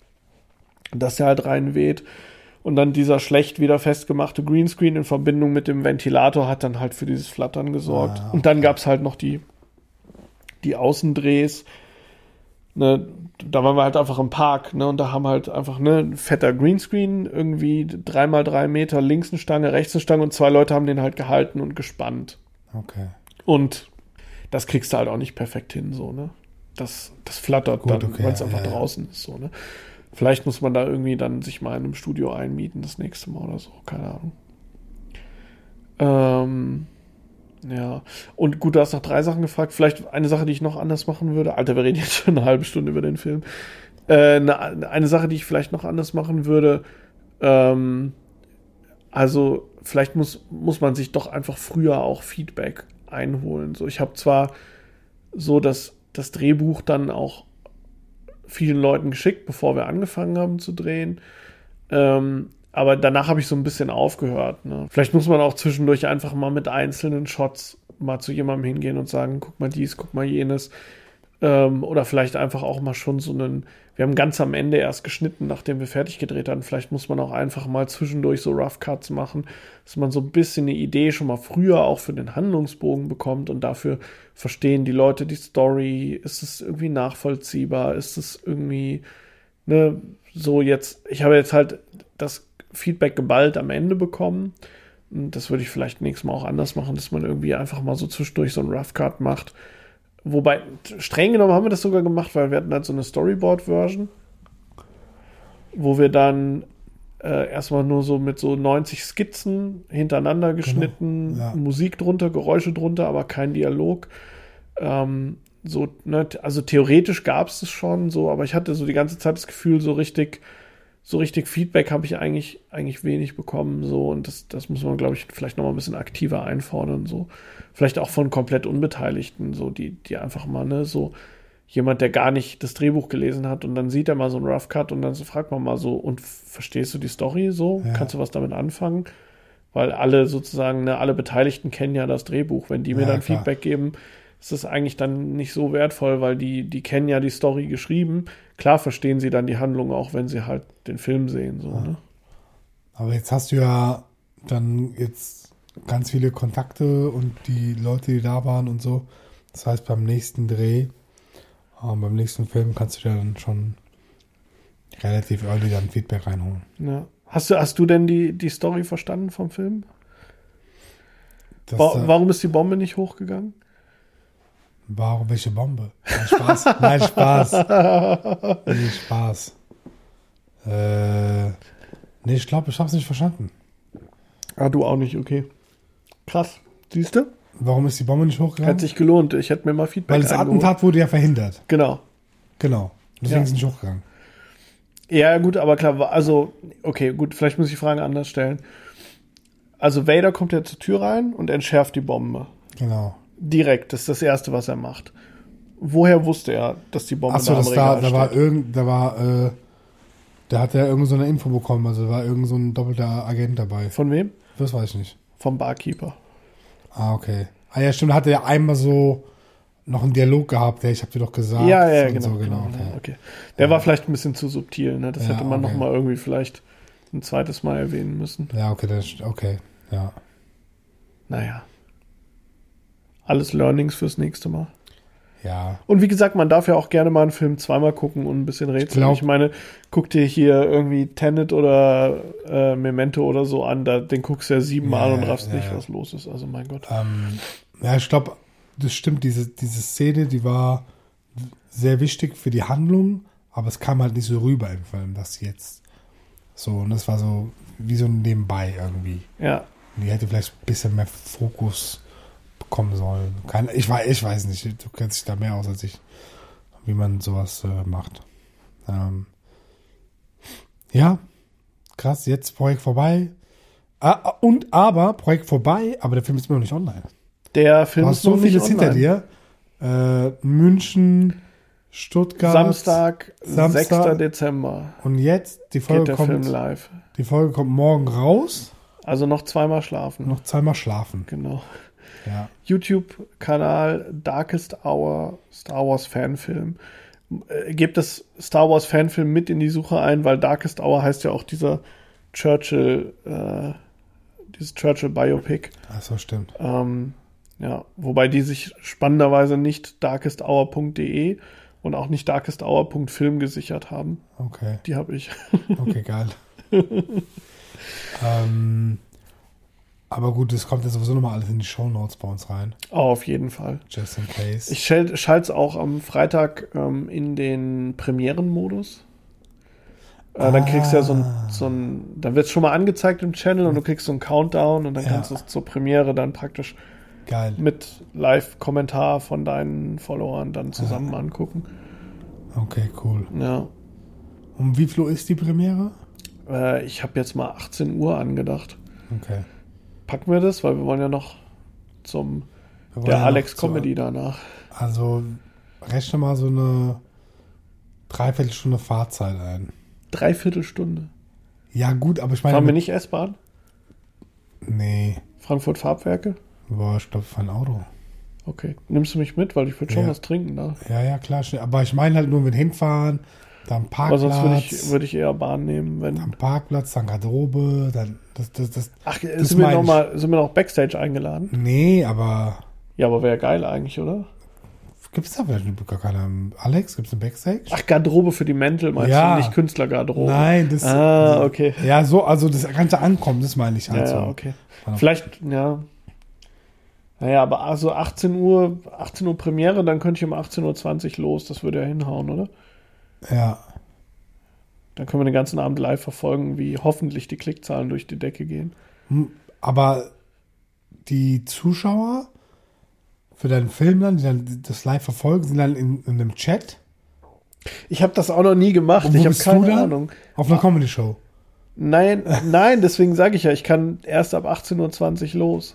dass der halt reinweht. Und dann dieser schlecht wieder festgemachte Greenscreen in Verbindung mit dem Ventilator hat dann halt für dieses Flattern gesorgt. Ah, Und dann gab's halt noch die die Außendrehs, ne, da waren wir halt einfach im Park, ne, und da haben halt einfach, ne, ein fetter Greenscreen, irgendwie drei mal drei Meter, links eine Stange, rechts eine Stange und zwei Leute haben den halt gehalten und gespannt. Okay. Und das kriegst du halt auch nicht perfekt hin, so, ne. Das, das flattert Gut, dann, okay, weil es ja, einfach ja. draußen ist, so, ne. Vielleicht muss man da irgendwie dann sich mal in einem Studio einmieten, das nächste Mal oder so, keine Ahnung. Ähm, ja, und gut, du hast nach drei Sachen gefragt. Vielleicht eine Sache, die ich noch anders machen würde. Alter, wir reden jetzt schon eine halbe Stunde über den Film. Äh, eine, eine Sache, die ich vielleicht noch anders machen würde, ähm, also vielleicht muss, muss man sich doch einfach früher auch Feedback einholen. So, ich habe zwar so das, das Drehbuch dann auch vielen Leuten geschickt, bevor wir angefangen haben zu drehen. Ähm, aber danach habe ich so ein bisschen aufgehört. Ne? Vielleicht muss man auch zwischendurch einfach mal mit einzelnen Shots mal zu jemandem hingehen und sagen, guck mal dies, guck mal jenes. Ähm, oder vielleicht einfach auch mal schon so einen, wir haben ganz am Ende erst geschnitten, nachdem wir fertig gedreht hatten. Vielleicht muss man auch einfach mal zwischendurch so Rough Cuts machen, dass man so ein bisschen eine Idee schon mal früher auch für den Handlungsbogen bekommt und dafür verstehen die Leute die Story. Ist es irgendwie nachvollziehbar? Ist es irgendwie, ne, so jetzt, ich habe jetzt halt das Feedback geballt am Ende bekommen. Und das würde ich vielleicht nächstes Mal auch anders machen, dass man irgendwie einfach mal so zwischendurch so einen Rough Cut macht. Wobei, streng genommen haben wir das sogar gemacht, weil wir hatten halt so eine Storyboard-Version. wo wir dann äh, erstmal nur so mit so neunzig Skizzen hintereinander geschnitten, Genau. Ja. Musik drunter, Geräusche drunter, aber kein Dialog. Ähm, so, ne, also theoretisch gab es es schon so, aber ich hatte so die ganze Zeit das Gefühl, so richtig, so richtig Feedback habe ich eigentlich, eigentlich wenig bekommen, so, und das, das muss man, glaube ich, vielleicht nochmal ein bisschen aktiver einfordern, so. Vielleicht auch von komplett Unbeteiligten, so, die, die einfach mal, ne, so jemand, der gar nicht das Drehbuch gelesen hat und dann sieht er mal so einen Rough Cut und dann so fragt man mal so, und verstehst du die Story so? Ja. Kannst du was damit anfangen? Weil alle sozusagen, ne, alle Beteiligten kennen ja das Drehbuch. Wenn die mir Ja, dann klar. Feedback geben, ist das eigentlich dann nicht so wertvoll, weil die, die kennen ja die Story geschrieben. Klar verstehen sie dann die Handlung auch, wenn sie halt den Film sehen, so, Ja. ne? Aber jetzt hast du ja dann jetzt ganz viele Kontakte und die Leute, die da waren und so. Das heißt, beim nächsten Dreh, ähm, beim nächsten Film kannst du dir dann schon relativ early dann Feedback reinholen. Ja. Hast du, hast du denn die, die Story verstanden vom Film? Das, Wa- äh, Warum ist die Bombe nicht hochgegangen? Warum welche Bombe? Nein, Spaß. Nein, Spaß. Nee, Spaß. Äh, nee, ich glaube, ich habe es nicht verstanden. Ah, du auch nicht, okay. Krass. Siehst du? Warum ist die Bombe nicht hochgegangen? Hat sich gelohnt. Ich hätte mir mal Feedback Weil das eingeholt. Attentat wurde ja verhindert. Genau. Genau. Deswegen Ja. ist es nicht hochgegangen. Ja, gut, aber klar, also, okay, gut, vielleicht muss ich die Frage anders stellen. Also Vader kommt ja zur Tür rein und entschärft die Bombe. Genau. Direkt, das ist das Erste, was er macht. Woher wusste er, dass die Bombe Achso, da am das da, Regal da war steht? irgend, da war, äh, da hat er irgend so eine Info bekommen, also da war irgend so ein doppelter Agent dabei. Von wem? Das weiß ich nicht. Vom Barkeeper. Ah, okay. Ah ja, stimmt, da hat er ja einmal so noch einen Dialog gehabt, der ich hab dir doch gesagt. Ja, ja, und genau. So, genau, genau, okay. okay. okay. Der war vielleicht ein bisschen zu subtil, ne? Das Ja, hätte man okay. noch mal irgendwie vielleicht ein zweites Mal erwähnen müssen. Ja, okay, das, okay, ja. Naja. Alles Learnings fürs nächste Mal. Ja, Und wie gesagt, man darf ja auch gerne mal einen Film zweimal gucken und ein bisschen rätseln. glaub- Ich meine, guck dir hier irgendwie Tenet oder äh, Memento oder so an, da, den guckst du ja siebenmal Ja, und raffst ja, nicht, ja. was los ist. Also mein Gott. ähm, ja, ich glaube, das stimmt, diese, diese Szene, die war sehr wichtig für die Handlung, aber es kam halt nicht so rüber im Film, dass jetzt so, und das war so wie so ein Nebenbei irgendwie. Ja, Die hätte vielleicht ein bisschen mehr Fokus bekommen sollen. Keine, ich, weiß, ich weiß nicht, du kennst dich da mehr aus als ich, wie man sowas äh, macht. Ähm, ja, krass, jetzt Projekt vorbei. Ah, und aber, Projekt vorbei, aber der Film ist immer noch nicht online. der Du Film hast ist so noch nicht vieles hinter online. dir. Äh, München, Stuttgart. Samstag, Samstag. sechster Dezember Und jetzt, die geht Folge, der Film kommt, live. die Folge kommt morgen raus. Also noch zweimal schlafen. Noch zweimal schlafen. Genau. Ja. YouTube-Kanal Darkest Hour Star Wars Fanfilm. Äh, gebt das Star Wars Fanfilm mit in die Suche ein, weil Darkest Hour heißt ja auch dieser Churchill, äh, dieses Churchill Biopic. Achso, stimmt. Ähm, ja, wobei die sich spannenderweise nicht darkest hour punkt de und auch nicht darkest hour punkt film gesichert haben. Okay. Die habe ich. Okay, geil. ähm, aber gut, das kommt jetzt sowieso nochmal alles in die Shownotes bei uns rein. Oh, auf jeden Fall. Just in case. Ich schalte es auch am Freitag ähm, in den Premieren-Modus. Äh, Dann kriegst du ja so ein, Ah. so ein, dann wird es schon mal angezeigt im Channel und du kriegst so einen Countdown und dann Ja. kannst du es zur Premiere dann praktisch Geil. mit Live-Kommentar von deinen Followern dann zusammen angucken. Okay, cool. Ja. Um wie viel Uhr ist die Premiere? Äh, ich habe jetzt mal achtzehn Uhr angedacht. Okay. Packen wir das, weil wir wollen ja noch zum Wir wollen der ja noch Alex zu- Comedy danach. Also, rechne mal so eine Dreiviertelstunde Fahrzeit ein. Dreiviertelstunde. Ja, gut, aber ich meine. Fahren wir nicht S-Bahn? Nee. Frankfurt Farbwerke? Boah, ich glaube, für ein Auto. Okay. Nimmst du mich mit, weil ich würde schon Ja. was trinken da. Ja, ja, klar. schnell. Aber ich meine halt nur mit hinfahren, dann Aber Parkplatz. sonst würde ich, würde ich eher Bahn nehmen, wenn. Dann Parkplatz, dann Garderobe, dann das, das, das. Ach, das sind wir, meine noch ich. mal, sind wir noch Backstage eingeladen? Nee, aber Ja, aber wäre geil eigentlich, oder? gibt es da vielleicht gar keine. Alex, gibt es eine Backstage? Ach, Garderobe für die Mäntel, meinst Ja. du? Nicht Künstlergarderobe. Nein, das. Ah, okay. Ja, so, also das ganze Ankommen, das meine ich halt Ja, so. ja, okay. Genau. Vielleicht, ja. Naja, aber also achtzehn Uhr, achtzehn Uhr Premiere, dann könnte ich um achtzehn Uhr zwanzig los. Das würde ja hinhauen, oder? Ja. Dann können wir den ganzen Abend live verfolgen, wie hoffentlich die Klickzahlen durch die Decke gehen. Aber die Zuschauer für deinen Film dann, die dann das live verfolgen, sind dann in, in einem Chat? Ich habe das auch noch nie gemacht. Und wo ich habe bist du keine dann? Ahnung. Auf einer Comedy-Show? Nein, nein, deswegen sage ich ja, ich kann erst ab achtzehn Uhr zwanzig los.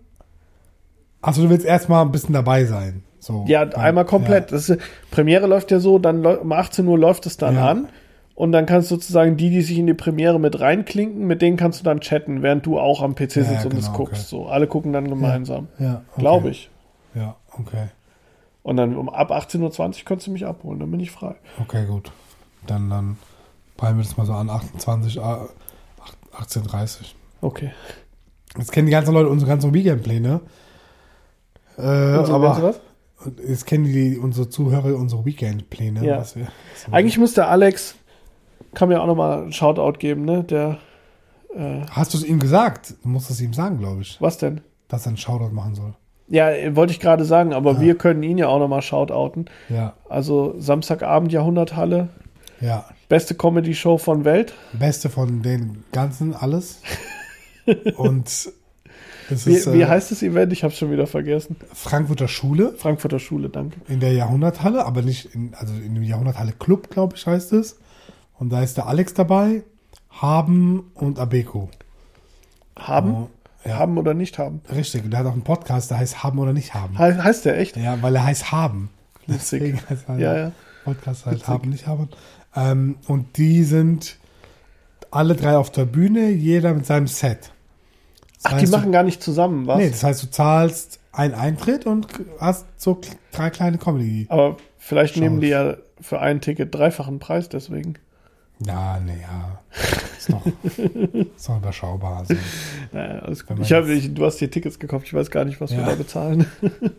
Achso, du willst erstmal ein bisschen dabei sein. So, Ja, dann, einmal komplett. Ja. Das ist, Premiere läuft ja so, dann läu- um achtzehn Uhr läuft es dann Ja. an. Und dann kannst du sozusagen die, die sich in die Premiere mit reinklinken, mit denen kannst du dann chatten, während du auch am P C Ja, sitzt ja, und es genau, guckst. okay. So, alle gucken dann gemeinsam. Ja, okay. Glaube ich. Ja, okay. Und dann um ab achtzehn Uhr zwanzig kannst du mich abholen, dann bin ich frei. Okay, gut. Dann, dann peilen wir das mal so an, achtundzwanzig, ah, achtzehn Uhr dreißig. Okay. Jetzt kennen die ganzen Leute unsere ganzen Weekendpläne. Äh, Und so, aber weißt du was? jetzt kennen die, unsere Zuhörer unsere Weekendpläne. Ja. Was wir, was wir Eigentlich muss der Alex, kann mir auch nochmal einen Shoutout geben, ne? Der, äh, Hast du es ihm gesagt? Du musst es ihm sagen, glaube ich, was denn? dass er einen Shoutout machen soll. Ja, äh, wollte ich gerade sagen, aber Ja. wir können ihn ja auch nochmal shoutouten. Ja, Also Samstagabend Jahrhunderthalle, ja. beste Comedy-Show von Welt. Beste von den ganzen, alles. Und es Wie, ist wie äh, heißt das Event? Ich habe es schon wieder vergessen. Frankfurter Schule Frankfurter Schule, danke. in der Jahrhunderthalle, aber nicht in, also in dem Jahrhunderthalle Club, glaube ich, heißt es. Und da ist der Alex dabei, Haben und Abeko. Haben? Oh, ja. Haben oder nicht haben? Richtig, und der hat auch einen Podcast, der heißt Haben oder nicht haben. He heißt der echt? Ja, weil er heißt Haben. Witzig. Deswegen heißt er Ja, ja. Podcast halt Witzig. Haben, nicht haben. Ähm, und die sind alle drei auf der Bühne, jeder mit seinem Set. Das Ach, die heißt, machen gar nicht zusammen, was? Nee, das heißt, du zahlst einen Eintritt und hast so drei kleine Comedy. Aber vielleicht Shows. nehmen die ja für ein Ticket dreifachen Preis deswegen. Ja, nee, ja. Ist doch, ist doch überschaubar. Also. Naja, alles Wenn gut. man Ich hab, jetzt- ich, du hast dir Tickets gekauft, ich weiß gar nicht, was wir Ja. da bezahlen.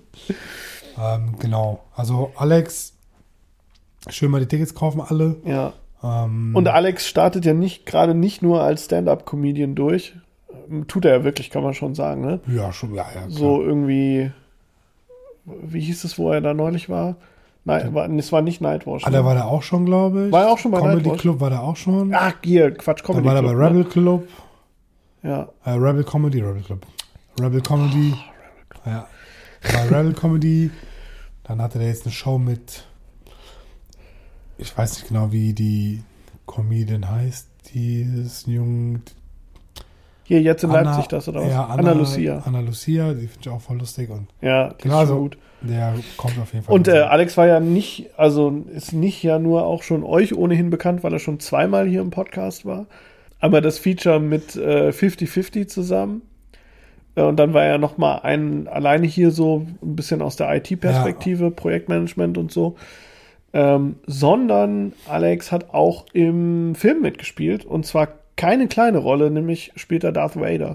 Ähm, genau. Also Alex, schön mal die Tickets kaufen alle. Ja. Ähm, Und Alex startet ja nicht gerade nicht nur als Stand-up-Comedian durch. Tut er ja wirklich, kann man schon sagen, ne? ja, schon, ja, ja. Klar. So irgendwie, wie hieß es, wo er da neulich war? Nein, war, es war nicht Nightwatch. Ah, ne? da war der auch schon, glaube ich. War er auch schon bei Comedy Nightwatch? Club war der auch schon. Ach, hier, Quatsch, Dann Comedy war er bei Club, Rebel Club. Ne? Ja. Äh, Rebel Comedy, Rebel Club. Rebel Comedy. Oh, Ja. Bei Rebel Comedy. Dann hatte der jetzt eine Show mit, ich weiß nicht genau, wie die Comedian heißt, dieses jungen Hier, jetzt in Anna- Leipzig das, oder was? Ja, Anna, Lucia. Anna Lucia, die finde ich auch voll lustig und Ja, die genau ist schon so. gut. Der kommt auf jeden Fall. Und äh, Alex war ja nicht, also ist nicht ja nur auch schon euch ohnehin bekannt, weil er schon zweimal hier im Podcast war. Aber das Feature mit äh, fünfzig fünfzig zusammen. Äh, Und dann war er noch mal ein alleine hier so ein bisschen aus der I T-Perspektive, Projektmanagement und so. Ähm, sondern Alex hat auch im Film mitgespielt. Und zwar keine kleine Rolle, nämlich spielt er Darth Vader.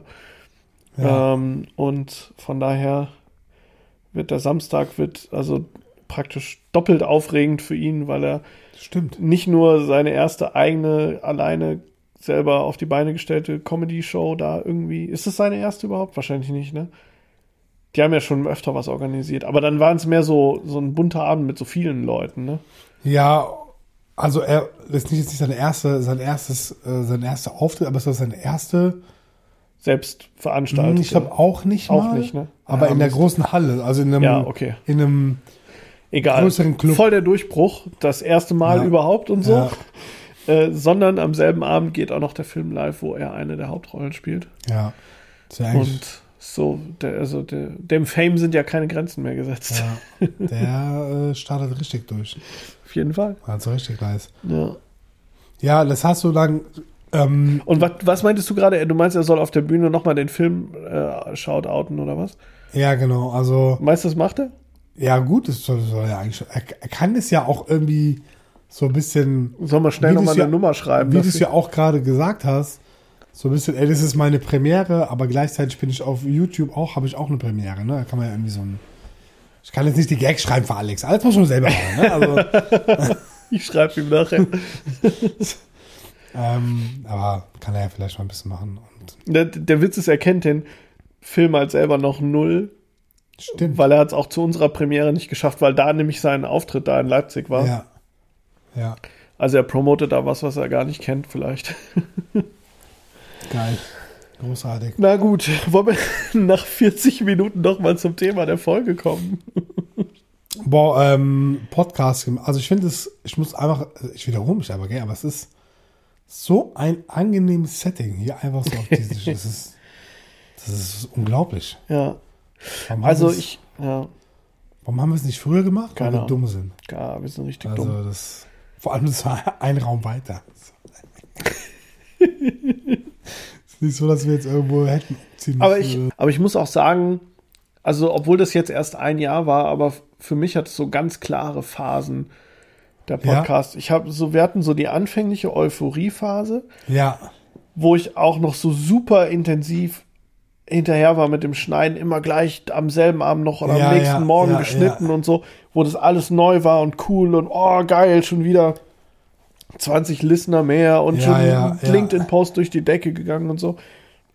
ja, Ähm, und von daher wird der Samstag wird also praktisch doppelt aufregend für ihn, weil er stimmt. nicht nur seine erste eigene, alleine selber auf die Beine gestellte Comedy-Show da irgendwie. Ist das seine erste überhaupt? Wahrscheinlich nicht, ne? Die haben ja schon öfter was organisiert. Aber dann waren es mehr so, so ein bunter Abend mit so vielen Leuten, ne? Ja, also er das ist nicht jetzt nicht seine erste, sein erstes, äh, sein erster Auftritt, aber es war seine erste. Selbst veranstaltet. Ich glaube auch nicht Auch mal, nicht, ne? aber Ja, in der Mist. großen Halle, also in einem, Ja, okay. in einem Egal. größeren Club. Voll der Durchbruch. Das erste Mal Ja. überhaupt und so. Ja. Äh, sondern am selben Abend geht auch noch der Film live, wo er eine der Hauptrollen spielt. Ja, das ist ja eigentlich, Und so, der, also der, dem Fame sind ja keine Grenzen mehr gesetzt. ja, der äh, startet richtig durch. Auf jeden Fall. Also richtig nice. Ja. Ja, das hast du dann, ähm, Und was, was meintest du gerade? Du meinst, er soll auf der Bühne nochmal den Film äh, shoutouten oder was? ja genau, also, Meinst du, das macht er? ja gut, das soll, soll ja eigentlich, schon- er, er kann es ja auch irgendwie so ein bisschen, Sollen wir schnell Wie nochmal du's eine ja- Nummer schreiben? wie du es dafür? ja auch gerade gesagt hast, so ein bisschen, ey, das ist meine Premiere, aber gleichzeitig bin ich auf YouTube auch, habe ich auch eine Premiere, ne? Da kann man ja irgendwie so ein, ich kann jetzt nicht die Gags schreiben für Alex, alles muss man selber machen, ne? Also, Ich schreibe ihm nachher. ähm, aber kann er ja vielleicht mal ein bisschen machen. Und der, der Witz ist, er kennt den Film halt selber noch null, stimmt. weil er hat es auch zu unserer Premiere nicht geschafft, weil da nämlich sein Auftritt da in Leipzig war. Ja. Ja. Also er promotet da was, was er gar nicht kennt vielleicht. Geil. Großartig. Na gut, wollen wir nach vierzig Minuten noch mal zum Thema der Folge kommen? Boah, ähm, Podcast, also ich finde es, ich muss einfach, ich wiederhole mich aber, gell, aber es ist so ein angenehmes Setting hier einfach so auf diesen, das ist, das ist unglaublich. Ja. Warum Also haben wir's- ich, ja, Warum haben wir es nicht früher gemacht? Keine Weil wir Ahnung. dumm sind. ja, wir sind richtig Also dumm. das, vor allem das war ein Raum weiter. Es ist nicht so, dass wir jetzt irgendwo hätten ziehen Aber müssen. ich, aber ich muss auch sagen, also obwohl das jetzt erst ein Jahr war, aber für mich hat es so ganz klare Phasen, der Podcast. Ich habe so, wir hatten so die anfängliche Euphoriephase, Ja, wo ich auch noch so super intensiv hinterher war mit dem Schneiden, immer gleich am selben Abend noch oder Ja, am nächsten ja, Morgen ja, geschnitten ja. und so, wo das alles neu war und cool und oh geil, schon wieder zwanzig Listener mehr und Ja, schon ja, ja. LinkedIn-Post durch die Decke gegangen und so.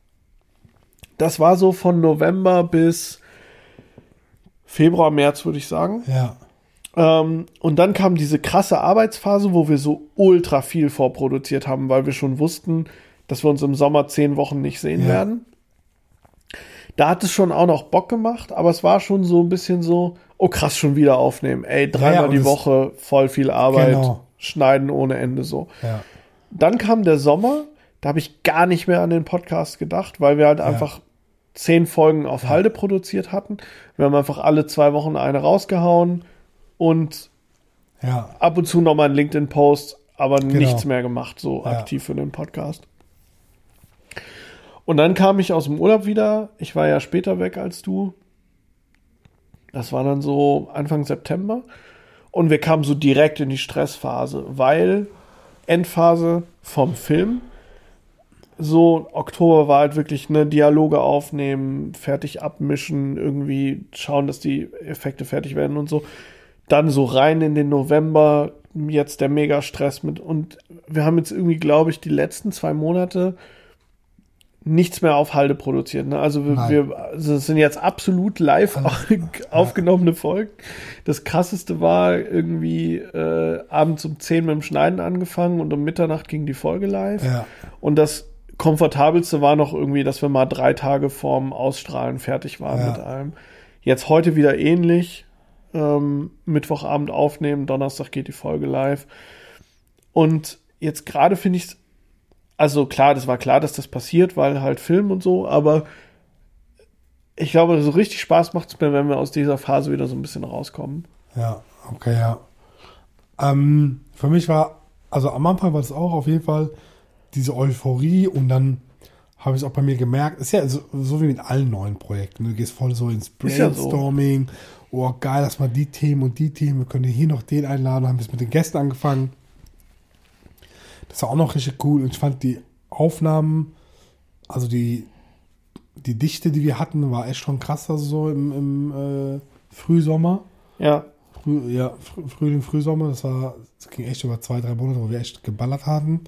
Das war so von November bis Februar, März, würde ich sagen. ja, Ähm, und dann kam diese krasse Arbeitsphase, wo wir so ultra viel vorproduziert haben, weil wir schon wussten, dass wir uns im Sommer zehn Wochen nicht sehen Ja. werden. Da hat es schon auch noch Bock gemacht, aber es war schon so ein bisschen so, oh krass, schon wieder aufnehmen. Ey, dreimal Ja, und die es- Woche, voll viel Arbeit, Genau. schneiden ohne Ende so. ja. Dann kam der Sommer, da habe ich gar nicht mehr an den Podcast gedacht, weil wir halt einfach zehn Folgen auf Halde produziert hatten. Wir haben einfach alle zwei Wochen eine rausgehauen und Ja, ab und zu nochmal einen LinkedIn-Post, aber Genau. nichts mehr gemacht, so Ja. aktiv für den Podcast. Und dann kam ich aus dem Urlaub wieder. Ich war ja später weg als du. Das war dann so Anfang September. Und wir kamen so direkt in die Stressphase, weil Endphase vom Film. So, Oktober war halt wirklich eine Dialoge aufnehmen, fertig abmischen, irgendwie schauen, dass die Effekte fertig werden und so. Dann so rein in den November, jetzt der Mega-Stress mit. Und wir haben jetzt irgendwie, glaube ich, die letzten zwei Monate nichts mehr auf Halde produziert. Ne? Also wir, Nein. wir also es sind jetzt absolut live aufgenommene Folgen. Das krasseste war irgendwie äh, abends um zehn mit dem Schneiden angefangen und um Mitternacht ging die Folge live. ja, Und das komfortabelste war noch irgendwie, dass wir mal drei Tage vorm Ausstrahlen fertig waren Ja. mit allem. Jetzt heute wieder ähnlich. Ähm, Mittwochabend aufnehmen, Donnerstag geht die Folge live. Und jetzt gerade finde ich es, also klar, das war klar, dass das passiert, weil halt Film und so, aber ich glaube, so richtig Spaß macht es mir, wenn wir aus dieser Phase wieder so ein bisschen rauskommen. ja, okay, ja. Ähm, für mich war, also am Anfang war das auch auf jeden Fall diese Euphorie und dann habe ich es auch bei mir gemerkt, ist ja so, so wie mit allen neuen Projekten, du gehst voll so ins Ist ja so. Brainstorming, oh geil, lass mal die Themen und die Themen, wir können hier noch den einladen, haben jetzt mit den Gästen angefangen. Das war auch noch richtig cool und ich fand die Aufnahmen, also die, die Dichte, die wir hatten, war echt schon krass, also so im, im äh, Frühsommer. Ja, Früh, ja, Früh- Frühling, Frühsommer, das war, das ging echt über zwei, drei Monate, wo wir echt geballert hatten.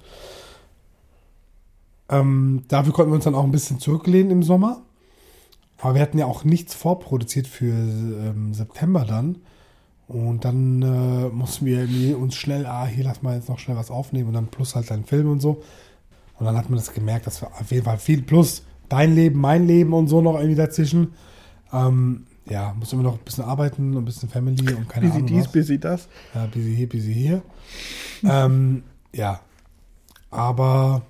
Ähm, dafür konnten wir uns dann auch ein bisschen zurücklehnen im Sommer. Aber wir hatten ja auch nichts vorproduziert für ähm, September dann. Und dann äh, mussten wir irgendwie uns schnell, ah, hier lass mal jetzt noch schnell was aufnehmen und dann plus halt dein Film und so. Und dann hat man das gemerkt, dass wir auf jeden Fall viel plus dein Leben, mein Leben und so noch irgendwie dazwischen. Ähm, ja, muss immer noch ein bisschen arbeiten und ein bisschen Family und keine busy Ahnung dies, was. busy das. Ja, busy hier, busy hier. ähm, ja, aber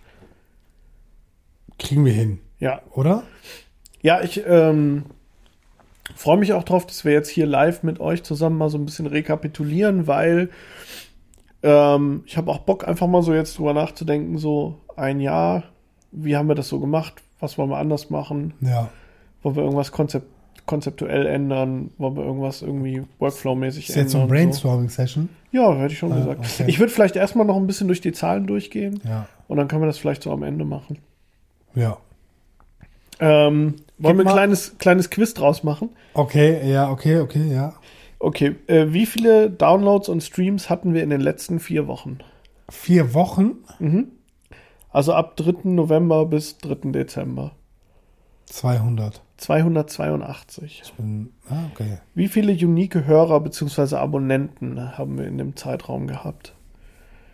kriegen wir hin, Ja, oder? Ja, ich ähm, freue mich auch drauf, dass wir jetzt hier live mit euch zusammen mal so ein bisschen rekapitulieren, weil ähm, ich habe auch Bock, einfach mal so jetzt drüber nachzudenken, so ein Jahr, wie haben wir das so gemacht, was wollen wir anders machen, Ja. wollen wir irgendwas konzept konzeptuell ändern, wollen wir irgendwas irgendwie Workflow-mäßig Ist jetzt so ändern. eine Brainstorming-Session? So. Ja, hätte ich schon Ah, gesagt. okay. Ich würde vielleicht erstmal noch ein bisschen durch die Zahlen durchgehen Ja. und dann können wir das vielleicht so am Ende machen. Ja. Ähm, wollen wir ein mal- kleines, kleines Quiz draus machen? Okay, ja, okay, okay, ja. Okay, äh, wie viele Downloads und Streams hatten wir in den letzten vier Wochen? Vier Wochen, Also ab dritten November bis dritten Dezember. zweihundert. zweihundertzweiundachtzig. Ich bin, ah, okay. Wie viele unique Hörer bzw. Abonnenten haben wir in dem Zeitraum gehabt?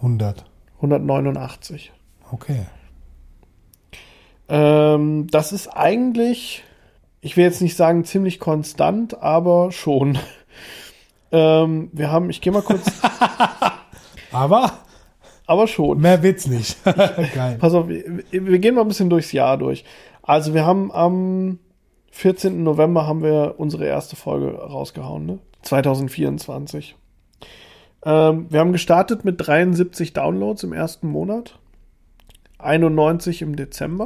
hundert. hundertneunundachtzig. Okay. Ähm, das ist eigentlich, ich will jetzt nicht sagen ziemlich konstant, aber schon. ähm, wir haben, ich gehe mal kurz. Aber? Aber schon. Mehr wird's nicht. Geil. Pass auf, wir, wir gehen mal ein bisschen durchs Jahr durch. Also wir haben am vierzehnten November haben wir unsere erste Folge rausgehauen, ne? zwanzig vierundzwanzig. Ähm, wir haben gestartet mit dreiundsiebzig Downloads im ersten Monat. einundneunzig im Dezember.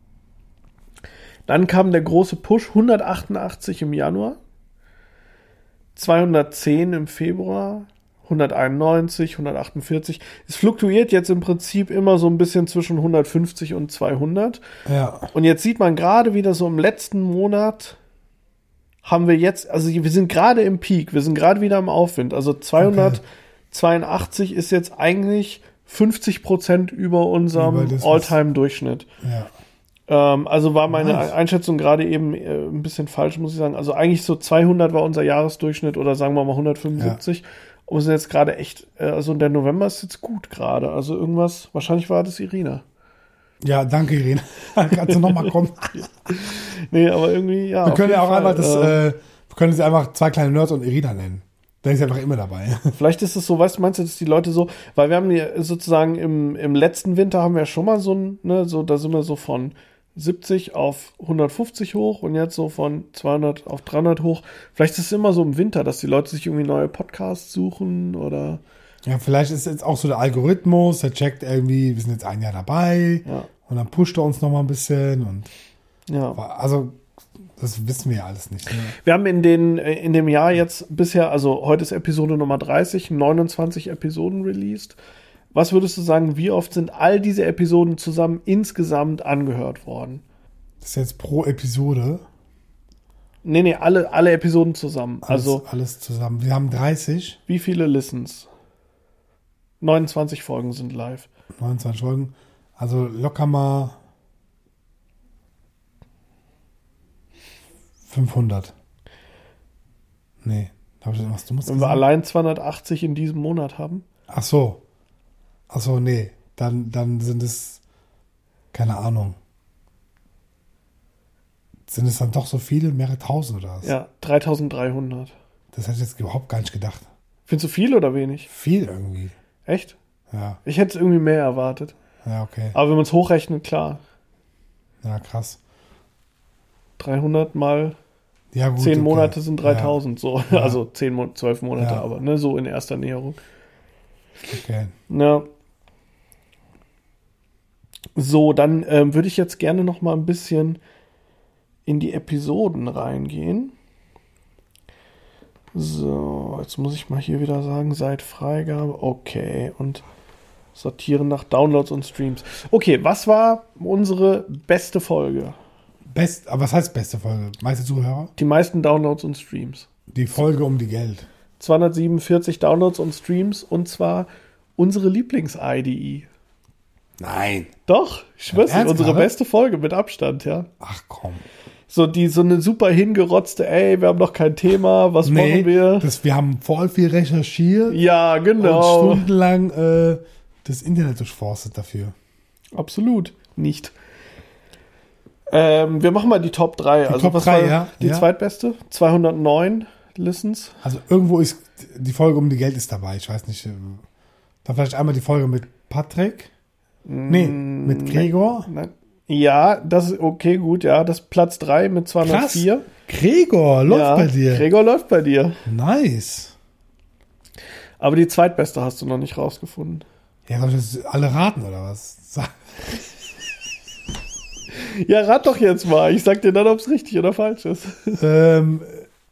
Dann kam der große Push, hundertachtundachtzig im Januar, zweihundertzehn im Februar, hunderteinundneunzig, hundertachtundvierzig. Es fluktuiert jetzt im Prinzip immer so ein bisschen zwischen hundertfünfzig und zweihundert. Ja. Und jetzt sieht man gerade wieder so im letzten Monat haben wir jetzt, also wir sind gerade im Peak, wir sind gerade wieder im Aufwind. Also zweihundertzweiundachtzig okay. ist jetzt eigentlich fünfzig Prozent über unserem über All-Time-Durchschnitt. Ja. Ähm, also war meine nice. Einschätzung gerade eben äh, ein bisschen falsch, muss ich sagen. Also eigentlich so zweihundert war unser Jahresdurchschnitt oder sagen wir mal hundertfünfundsiebzig. Ja. Und wir sind jetzt gerade echt, äh, also der November ist jetzt gut gerade. Also irgendwas, wahrscheinlich war das Irina. Ja, danke Irina. Kannst du nochmal kommen? Nee, aber irgendwie, ja. Wir können ja auch Fall, einfach das, äh, äh, wir können sie einfach zwei kleine Nerds und Irina nennen. Dann ist sie einfach immer dabei. Vielleicht ist es so, weißt du, meinst du, dass die Leute so, weil wir haben ja sozusagen im, im letzten Winter haben wir schon mal so ein, ne, so, da sind wir so von siebzig auf hundertfünfzig hoch und jetzt so von zweihundert auf dreihundert hoch. Vielleicht ist es immer so im Winter, dass die Leute sich irgendwie neue Podcasts suchen oder. Ja, vielleicht ist jetzt auch so der Algorithmus, der checkt irgendwie, wir sind jetzt ein Jahr dabei Ja. und dann pusht er uns noch mal ein bisschen und Ja. also das wissen wir ja alles nicht. Ne? Wir haben in den in dem Jahr jetzt bisher, also heute ist Episode Nummer dreißig, neunundzwanzig Episoden released. Was würdest du sagen, wie oft sind all diese Episoden zusammen insgesamt angehört worden? Das ist jetzt pro Episode. Nee, nee, alle, alle Episoden zusammen. Alles, Also alles zusammen. Wir haben dreißig. wie viele Listens? neunundzwanzig Folgen sind live. neunundzwanzig Folgen. Also locker mal fünfhundert. Nee, da habe ich was Dummes Wenn wir allein zweihundertachtzig in diesem Monat haben. Ach so. Ach so, nee. Dann, dann sind es, keine Ahnung. Sind es dann doch so viele, mehrere tausend oder was? Ja, dreitausenddreihundert. Das hätte ich jetzt überhaupt gar nicht gedacht. Findest du viel oder wenig? Viel irgendwie. Echt? Ja, Ich hätte irgendwie mehr erwartet. ja, okay. Aber wenn man es hochrechnet, klar. Ja, krass. dreihundert mal Ja, gut, zehn okay. Monate sind dreitausend. So. Ja. Also zehn, Mon- zwölf Monate, Ja. aber ne, so in erster Näherung. Ja, okay. Ja. So, dann ähm, würde ich jetzt gerne noch mal ein bisschen in die Episoden reingehen. So, jetzt muss ich mal hier wieder sagen, seit Freigabe. Okay, und sortieren nach Downloads und Streams. Okay, was war unsere beste Folge? Best, aber was heißt beste Folge? Meiste Zuhörer? Die meisten Downloads und Streams. Die Folge um die Geld. zweihundertsiebenundvierzig Downloads und Streams und zwar unsere Lieblings-I D E. Nein. Doch, ich schwör's dir, Ernst unsere gerade? beste Folge mit Abstand, ja. Ach komm. So die so eine super hingerotzte, ey, wir haben noch kein Thema, was machen wir? Das, wir haben voll viel recherchiert Ja, und genau. stundenlang äh, das Internet durchforstet dafür. Absolut nicht. Ähm, wir machen mal die Top drei. Also Top was drei, war ja, die ja. zweitbeste? zweihundertneun Listens. Also irgendwo ist die Folge um die Geld ist dabei. Ich weiß nicht. äh, Dann vielleicht einmal die Folge mit Patrick. Nee, mit Gregor. Nein. Ja, das ist okay, gut, ja. Das ist Platz drei mit zweihundertvier. Gregor, läuft ja, bei dir. Gregor läuft bei dir. Nice. Aber die zweitbeste hast du noch nicht rausgefunden. Ja, soll ich das alle raten oder was? Sag- Ja, rat doch jetzt mal. Ich sag dir dann, ob es richtig oder falsch ist. ähm,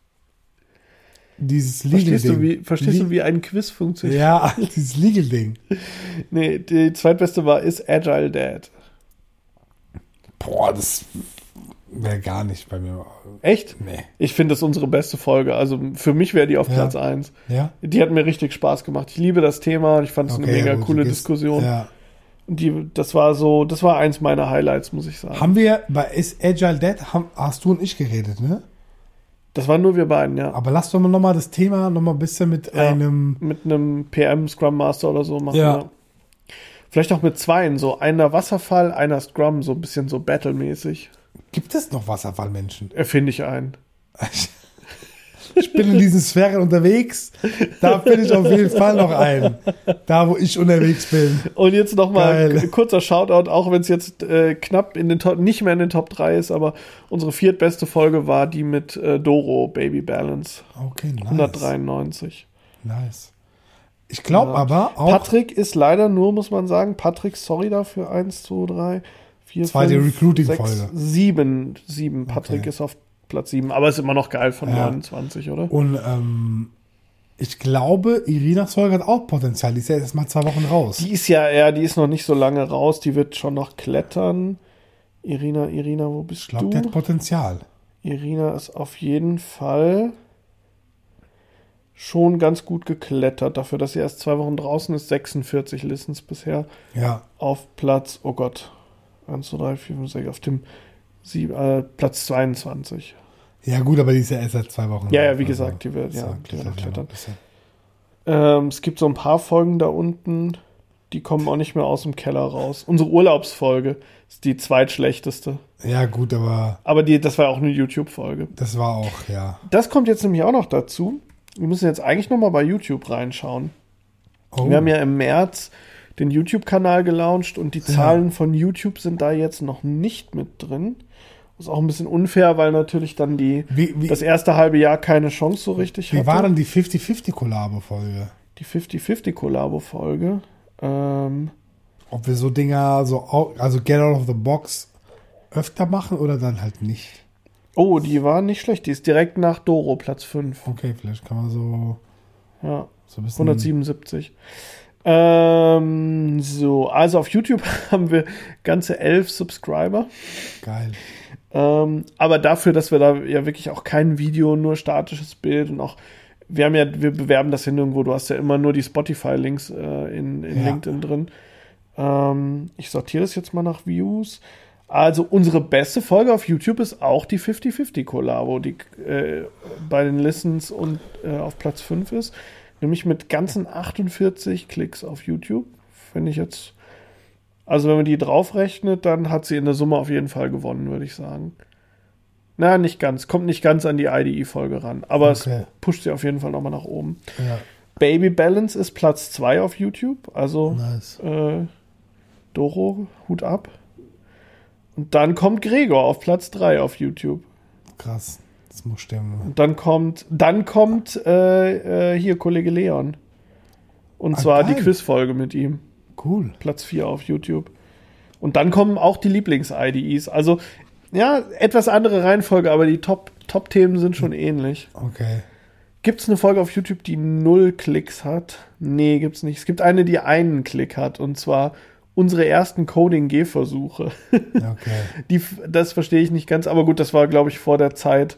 dieses Verstehst, du, Legal-Ding. wie, verstehst Le- du, wie ein Quiz funktioniert? Ja, dieses Legal-Ding. Nee, die zweitbeste war Is Agile Dad. Boah, das wäre gar nicht bei mir. Echt? Nee. Ich finde das unsere beste Folge. Also für mich wäre die auf Ja. Platz eins. Ja? Die hat mir richtig Spaß gemacht. Ich liebe das Thema und ich fand es eine mega ja, gut, coole du bist- Diskussion. Ja. Und die, das war so, das war eins meiner Highlights, muss ich sagen. Haben wir bei Is Agile Dead, haben, hast du und ich geredet, ne? Das waren nur wir beiden, ja. Aber lass doch mal nochmal das Thema nochmal ein bisschen mit Ja. einem. Mit einem P M Scrum Master oder so machen. Ja. Ja. Vielleicht auch mit zweien, so einer Wasserfall, einer Scrum, so ein bisschen so Battle-mäßig. Gibt es noch Wasserfallmenschen? Erfinde ich einen. Ich bin in diesen Sphären unterwegs. Da bin ich auf jeden Fall noch ein. Da, wo ich unterwegs bin. Und jetzt nochmal Geil. kurzer Shoutout, auch wenn es jetzt äh, knapp in den Top, nicht mehr in den Top drei ist, aber unsere viertbeste Folge war die mit äh, Doro, Baby Balance. Okay, nice. hundertdreiundneunzig. Nice. Ich glaube Ja. aber auch... Patrick ist leider nur, muss man sagen, Patrick, sorry dafür, eins, zwei, drei, vier, Zweite fünf, Recruiting-Folge. sechs, sieben, sieben. Patrick Okay. ist auf Platz sieben, aber ist immer noch geil von Ja. neunundzwanzig, oder? Und ähm, ich glaube, Irinas Folge hat auch Potenzial. Die ist ja erst mal zwei Wochen raus. Die ist ja, ja, die ist noch nicht so lange raus, die wird schon noch klettern. Irina, Irina, wo bist Ich glaube, du? die hat Potenzial. Irina ist auf jeden Fall schon ganz gut geklettert. Dafür, dass sie erst zwei Wochen draußen ist, sechsundvierzig Listens bisher. Ja. Auf Platz, oh Gott, eins, zwei, drei, vier, fünf, sechs, auf dem sieb, äh, Platz zweiundzwanzig. Ja gut, aber die ist ja erst seit zwei Wochen. Ja, ja, wie Also, gesagt, die wird, ja, so, die wird noch klettert ja klettern. noch ein bisschen. Ähm, es gibt so ein paar Folgen da unten, die kommen auch nicht mehr aus dem Keller raus. Unsere Urlaubsfolge ist die zweitschlechteste. Ja gut, aber Aber die, das war auch eine YouTube-Folge. das war auch, ja. Das kommt jetzt nämlich auch noch dazu. Wir müssen jetzt eigentlich nochmal bei YouTube reinschauen. Oh. Wir haben ja im März den YouTube-Kanal gelauncht und die Zahlen von YouTube sind da jetzt noch nicht mit drin. Ist auch ein bisschen unfair, weil natürlich dann die Wie, wie, das erste halbe Jahr keine Chance so richtig wie hatte. war denn die fünfzig fünfzig Kollabo-Folge? Die fünfzig fünfzig Kollabo-Folge? Ähm, Ob wir so Dinger, so, au- also Get Out of the Box öfter machen oder dann halt nicht? oh, die war nicht schlecht. Die ist direkt nach Doro, Platz fünf. Okay, vielleicht kann man so, Ja, so ein bisschen... hundertsiebenundsiebzig. Ähm, so, also auf YouTube haben wir ganze elf Subscriber. Geil. Ähm, aber dafür, dass wir da ja wirklich auch kein Video, nur statisches Bild und auch, wir haben ja, wir bewerben das ja nirgendwo, du hast ja immer nur die Spotify-Links äh, in, in Ja. LinkedIn drin. Ähm, ich sortiere das jetzt mal nach Views. Also unsere beste Folge auf YouTube ist auch die fünfzig fünfzig Kollabo, die äh, bei den Listens und äh, auf Platz fünf ist. Nämlich mit ganzen achtundvierzig Klicks auf YouTube. Finde ich jetzt, also wenn man die draufrechnet, dann hat sie in der Summe auf jeden Fall gewonnen, würde ich sagen. Na, nicht ganz. Kommt nicht ganz an die I D E-Folge ran. Aber Okay. es pusht sie auf jeden Fall nochmal nach oben. Ja, Baby Balance ist Platz zwei auf YouTube. Also nice. äh, Doro, Hut ab. Und dann kommt Gregor auf Platz drei auf YouTube. Krass. Das muss stimmen. Und dann kommt, dann kommt äh, äh, hier Kollege Leon. Und Ah, zwar geil. die Quizfolge mit ihm. Cool. Platz vier auf YouTube. Und dann kommen auch die Lieblings-I D Es. Also, ja, etwas andere Reihenfolge, aber die Top- Top-Themen sind schon ähnlich. Okay. Gibt es eine Folge auf YouTube, die null Klicks hat? Nee, gibt's nicht. Es gibt eine, die einen Klick hat. Und zwar unsere ersten Coding-G-Versuche. Okay. Die, das verstehe ich nicht ganz, aber gut, das war, glaube ich, vor der Zeit.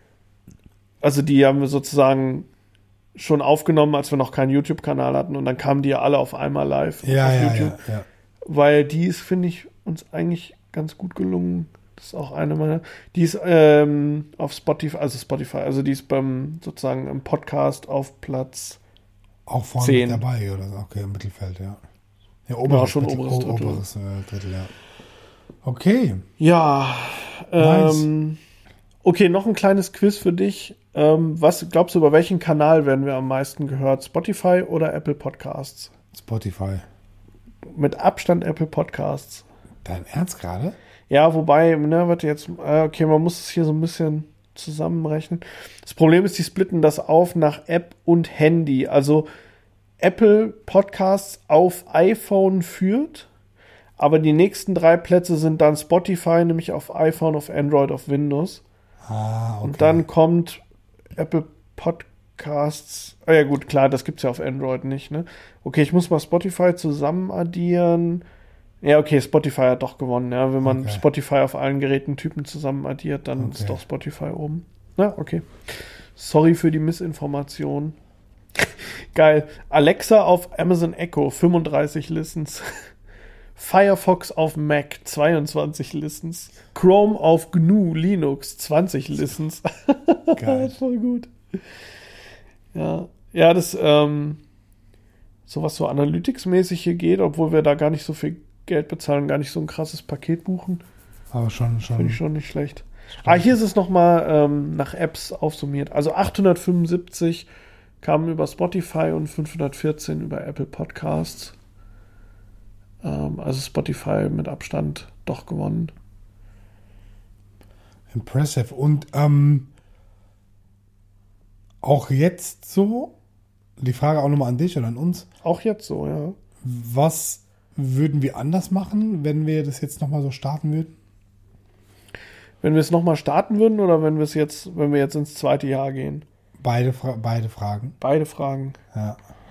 Also die haben wir sozusagen schon aufgenommen, als wir noch keinen YouTube-Kanal hatten und dann kamen die ja alle auf einmal live Ja, auf ja, YouTube. ja, ja. Weil die ist, finde ich, uns eigentlich ganz gut gelungen. Das ist auch eine meiner. Die ist ähm, auf Spotify, also Spotify, also die ist beim sozusagen im Podcast auf Platz. Auch vorne Zehn. mit dabei, oder? so. Okay, im Mittelfeld, ja. Ja, Ja, schon Mittel- oberes o- Drittel. Oberes äh, Drittel, ja. Okay. Ja. Nice. Ähm, okay, noch ein kleines Quiz für dich. Ähm, was glaubst du, über welchen Kanal werden wir am meisten gehört? Spotify oder Apple Podcasts? Spotify. Mit Abstand Apple Podcasts. Dein Ernst gerade? Ja, wobei, ne, warte jetzt, äh, okay, man muss es hier so ein bisschen zusammenrechnen. Das Problem ist, die splitten das auf nach App und Handy. Also Apple Podcasts auf iPhone führt, aber die nächsten drei Plätze sind dann Spotify, nämlich auf iPhone, auf Android, auf Windows. Ah, okay. Und dann kommt Apple Podcasts. Ah ja, gut, klar, das gibt's ja auf Android nicht, ne? Okay, ich muss mal Spotify zusammen addieren. Ja, okay, Spotify hat doch gewonnen, ja. Wenn man Okay. Spotify auf allen Gerätentypen zusammen addiert, dann Okay. ist doch Spotify oben. Ja, okay. Sorry für die Missinformation. Geil. Alexa auf Amazon Echo, fünfunddreißig Listens. Firefox auf Mac, zweiundzwanzig Listens. Chrome auf G N U Linux, zwanzig Listens. Geil. Voll gut. Ja, ja, das, ähm, sowas so Analytics-mäßig hier geht, obwohl wir da gar nicht so viel Geld bezahlen, gar nicht so ein krasses Paket buchen. Aber schon, schon. Finde ich schon nicht schlecht. Ah, hier ist es nochmal ähm, nach Apps aufsummiert. Also achthundertfünfundsiebzig kamen über Spotify und fünfhundertvierzehn über Apple Podcasts. Ähm, also Spotify mit Abstand doch gewonnen. Impressive. Und ähm, auch jetzt so, die Frage auch nochmal an dich oder an uns. Auch jetzt so, ja. Was würden wir anders machen, wenn wir das jetzt nochmal so starten würden? Wenn wir es nochmal starten würden oder wenn wir es jetzt, wenn wir jetzt ins zweite Jahr gehen? Beide, beide Fragen. Beide Fragen. Ja.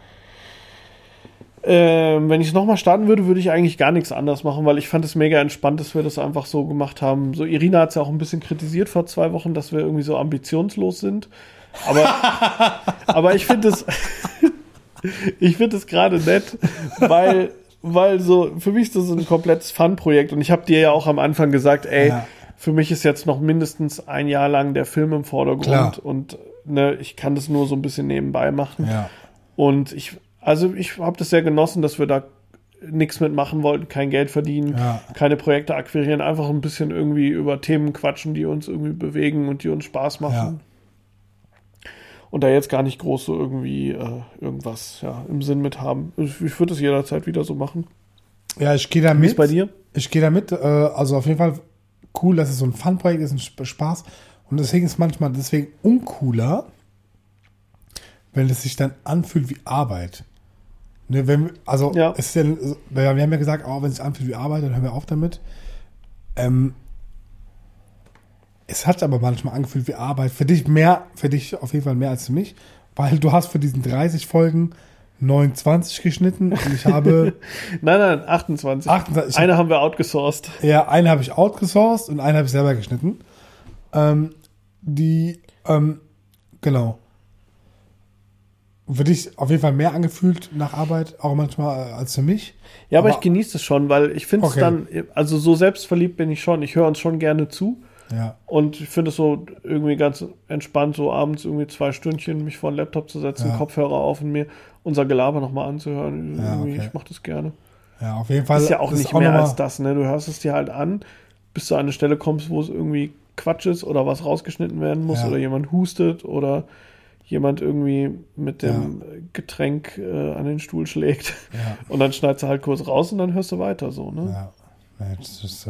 Ähm, wenn ich es nochmal starten würde, würde ich eigentlich gar nichts anders machen, weil ich fand es mega entspannt, dass wir das einfach so gemacht haben. So, Irina hat es ja auch ein bisschen kritisiert vor zwei Wochen, dass wir irgendwie so ambitionslos sind. Aber, aber ich finde es, ich finde es gerade nett, weil, weil so, für mich ist das ein komplettes Fun-Projekt und ich habe dir ja auch am Anfang gesagt, ey, ja. Für mich ist jetzt noch mindestens ein Jahr lang der Film im Vordergrund. Klar. Und ne, ich kann das nur so ein bisschen nebenbei machen. Ja. Und ich, also ich habe das sehr genossen, dass wir da nichts mitmachen wollten, kein Geld verdienen, ja. Keine Projekte akquirieren, einfach ein bisschen irgendwie über Themen quatschen, die uns irgendwie bewegen und die uns Spaß machen. Ja. Und da jetzt gar nicht groß so irgendwie äh, irgendwas ja, im Sinn mit haben. Ich, ich würde es jederzeit wieder so machen. Ja, ich gehe da mit. Wie ist bei dir? Ich gehe da mit. Äh, also auf jeden Fall cool, dass es so ein Fun-Projekt ist, ein Spaß. Und deswegen ist es manchmal deswegen uncooler, wenn es sich dann anfühlt wie Arbeit. Ne, wenn, also, ja. Es ist ja, wir haben ja gesagt, oh, wenn es sich anfühlt wie Arbeit, dann hören wir auf damit. Ähm, es hat aber manchmal angefühlt wie Arbeit. Für dich mehr, für dich auf jeden Fall mehr als für mich, weil du hast für diesen dreißig Folgen neunundzwanzig geschnitten und ich habe... nein, nein, achtundzwanzig. achtundzwanzig. Eine haben wir outgesourced. Ja, eine habe ich outgesourced und eine habe ich selber geschnitten. Ähm, die, ähm, genau. Für dich auf jeden Fall mehr angefühlt nach Arbeit, auch manchmal als für mich. Ja, aber, aber ich genieße es schon, weil ich finde es okay. dann, also so selbstverliebt bin ich schon. Ich höre uns schon gerne zu. Ja. Und ich finde es so irgendwie ganz entspannt, so abends irgendwie zwei Stündchen mich vor den Laptop zu setzen, ja. Kopfhörer auf und mir unser Gelaber nochmal anzuhören. Ja, okay. Ich mache das gerne. Ja, auf jeden Fall. Ist ja auch nicht auch mehr als das, ne? Du hörst es dir halt an, bis du an eine Stelle kommst, wo es irgendwie Quatsch ist oder was rausgeschnitten werden muss ja. Oder jemand hustet oder jemand irgendwie mit dem ja. Getränk äh, an den Stuhl schlägt. Ja. Und dann schneidest du halt kurz raus und dann hörst du weiter so, ne? Ja, ja das ist äh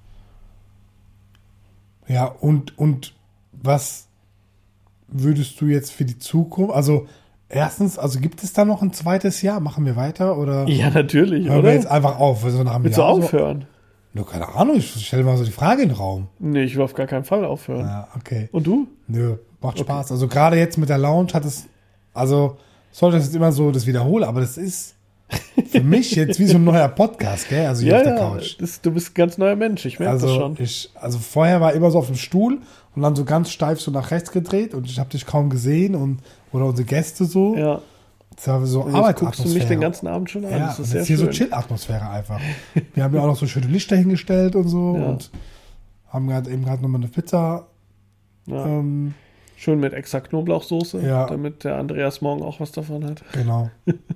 ja, und, und was würdest du jetzt für die Zukunft, also erstens, also gibt es da noch ein zweites Jahr? Machen wir weiter? Oder ja, natürlich, hören oder? wir jetzt einfach auf? So nach einem Willst Jahr du aufhören? So? No, keine Ahnung, ich stelle mal so die Frage in den Raum. Nee, ich will auf gar keinen Fall aufhören. Ja, okay. Und du? Nö, macht okay. Spaß. Also gerade jetzt mit der Lounge hat es, also sollte das jetzt immer so das wiederholen, aber das ist für mich jetzt wie so ein neuer Podcast, gell? Also hier ja, auf der ja, Couch. Das, du bist ein ganz neuer Mensch, ich merke also das schon. Ich, also vorher war immer so auf dem Stuhl und dann so ganz steif so nach rechts gedreht und ich habe dich kaum gesehen und oder unsere Gäste so. Ja. Das war so Arbeitsatmosphäre. Guckst du mich den ganzen Abend schon an? Ja, das ist und sehr jetzt hier schön. so Chill-Atmosphäre einfach. Wir haben ja auch noch so schöne Lichter hingestellt und so ja. und haben gerade eben gerade nochmal eine Pizza. Ja. Ähm, schön mit extra Knoblauchsoße, ja. damit der Andreas morgen auch was davon hat. Genau.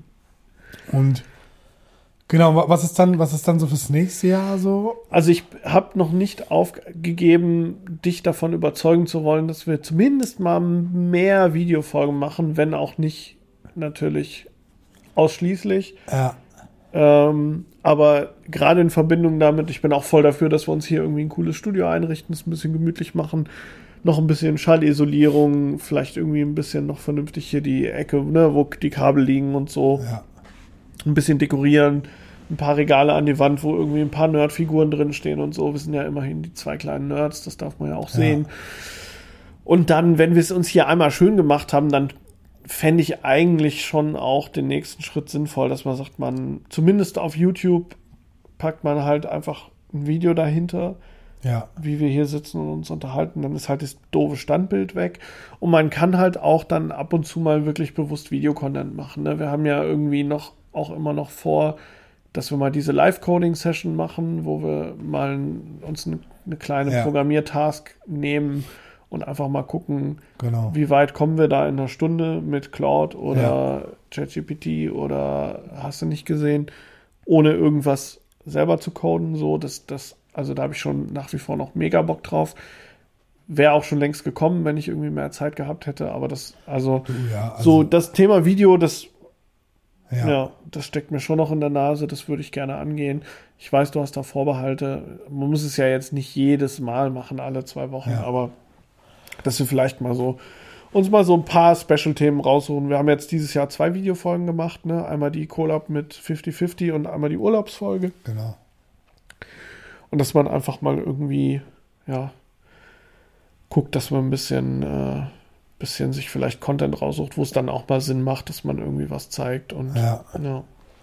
Und genau, was ist dann, was ist dann so fürs nächste Jahr so? Also ich habe noch nicht aufgegeben, dich davon überzeugen zu wollen, dass wir zumindest mal mehr Videofolgen machen, wenn auch nicht natürlich ausschließlich. Ja. Ähm, aber gerade in Verbindung damit, ich bin auch voll dafür, dass wir uns hier irgendwie ein cooles Studio einrichten, es ein bisschen gemütlich machen, noch ein bisschen Schallisolierung, vielleicht irgendwie ein bisschen noch vernünftig hier die Ecke, ne, wo die Kabel liegen und so. Ja. Ein bisschen dekorieren, ein paar Regale an die Wand, wo irgendwie ein paar Nerdfiguren drin stehen und so. Wir sind ja immerhin die zwei kleinen Nerds, das darf man ja auch sehen. Ja. Und dann, wenn wir es uns hier einmal schön gemacht haben, dann fände ich eigentlich schon auch den nächsten Schritt sinnvoll, dass man sagt, man zumindest auf YouTube packt man halt einfach ein Video dahinter, ja. wie wir hier sitzen und uns unterhalten. Dann ist halt das doofe Standbild weg. Und man kann halt auch dann ab und zu mal wirklich bewusst Videocontent machen. Ne? Wir haben ja irgendwie noch auch immer noch vor, dass wir mal diese Live-Coding-Session machen, wo wir mal uns eine, eine kleine ja. Programmiertask nehmen und einfach mal gucken, Genau. wie weit kommen wir da in einer Stunde mit Claude oder Ja. ChatGPT oder hast du nicht gesehen, ohne irgendwas selber zu coden. So, das, das, also da habe ich schon nach wie vor noch mega Bock drauf. Wäre auch schon längst gekommen, wenn ich irgendwie mehr Zeit gehabt hätte, aber das, also, Du, ja, also so das Thema Video, das, ja. ja, das steckt mir schon noch in der Nase, das würde ich gerne angehen. Ich weiß, du hast da Vorbehalte. Man muss es ja jetzt nicht jedes Mal machen, alle zwei Wochen, Ja. aber dass wir vielleicht mal so uns mal so ein paar Special-Themen raussuchen. Wir haben jetzt dieses Jahr zwei Videofolgen gemacht, ne? Einmal die Collab mit fünfzig fünfzig und einmal die Urlaubsfolge. Genau. Und dass man einfach mal irgendwie, ja, guckt, dass man ein bisschen, äh, bisschen sich vielleicht Content raussucht, wo es dann auch mal Sinn macht, dass man irgendwie was zeigt. Und Ja. ja.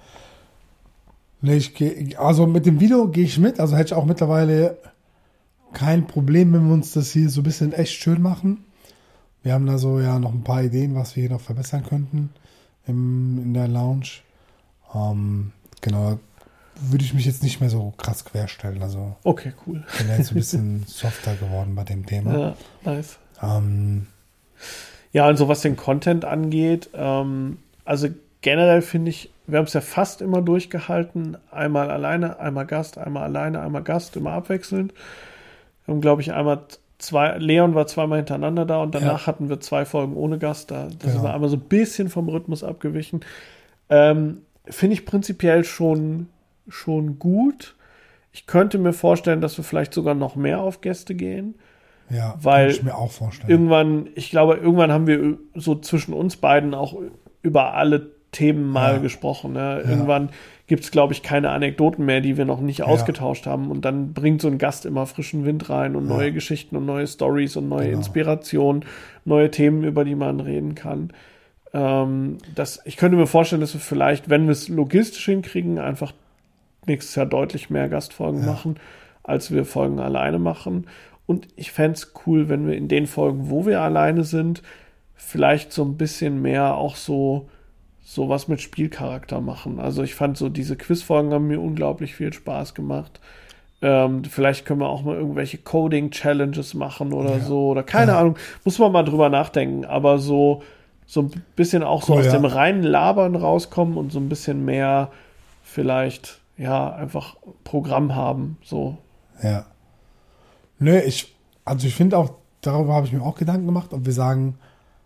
Nee, ich geh, also mit dem Video gehe ich mit. Also hätte ich auch mittlerweile kein Problem, wenn wir uns das hier so ein bisschen echt schön machen. Wir haben da so ja noch ein paar Ideen, was wir hier noch verbessern könnten im, in der Lounge. Ähm, genau, würde ich mich jetzt nicht mehr so krass querstellen. Also Okay, cool. bin ja jetzt ein bisschen softer geworden bei dem Thema. Ja, nice. Ähm, Ja, und so was den Content angeht, ähm, also generell finde ich, wir haben es ja fast immer durchgehalten, einmal alleine, einmal Gast, einmal alleine, einmal Gast, immer abwechselnd. Wir haben, glaube ich, einmal zwei, Leon war zweimal hintereinander da und danach Ja. hatten wir zwei Folgen ohne Gast. Da, da Genau. sind wir einmal so ein bisschen vom Rhythmus abgewichen. Ähm, finde ich prinzipiell schon, schon gut. Ich könnte mir vorstellen, dass wir vielleicht sogar noch mehr auf Gäste gehen. ja, Weil kann ich mir auch vorstellen. Irgendwann, ich glaube, irgendwann haben wir so zwischen uns beiden auch über alle Themen mal Ja. gesprochen. Ne? Ja. Irgendwann gibt es, glaube ich, keine Anekdoten mehr, die wir noch nicht Ja. ausgetauscht haben. Und dann bringt so ein Gast immer frischen Wind rein und Ja. neue Geschichten und neue Stories und neue Genau. Inspirationen, neue Themen, über die man reden kann. Ähm, das, ich könnte mir vorstellen, dass wir vielleicht, wenn wir es logistisch hinkriegen, einfach nächstes Jahr deutlich mehr Gastfolgen Ja. machen, als wir Folgen alleine machen. Und ich fände es cool, wenn wir in den Folgen, wo wir alleine sind, vielleicht so ein bisschen mehr auch so, so was mit Spielcharakter machen. Also ich fand so, diese Quizfolgen haben mir unglaublich viel Spaß gemacht. Ähm, vielleicht können wir auch mal irgendwelche Coding-Challenges machen oder Ja. so. Oder keine Ja. Ahnung, muss man mal drüber nachdenken. Aber so, so ein bisschen auch so Cool, aus ja. dem reinen Labern rauskommen und so ein bisschen mehr vielleicht, ja, einfach Programm haben. So. Ja. Nö, ich, also ich finde auch, darüber habe ich mir auch Gedanken gemacht, ob wir sagen,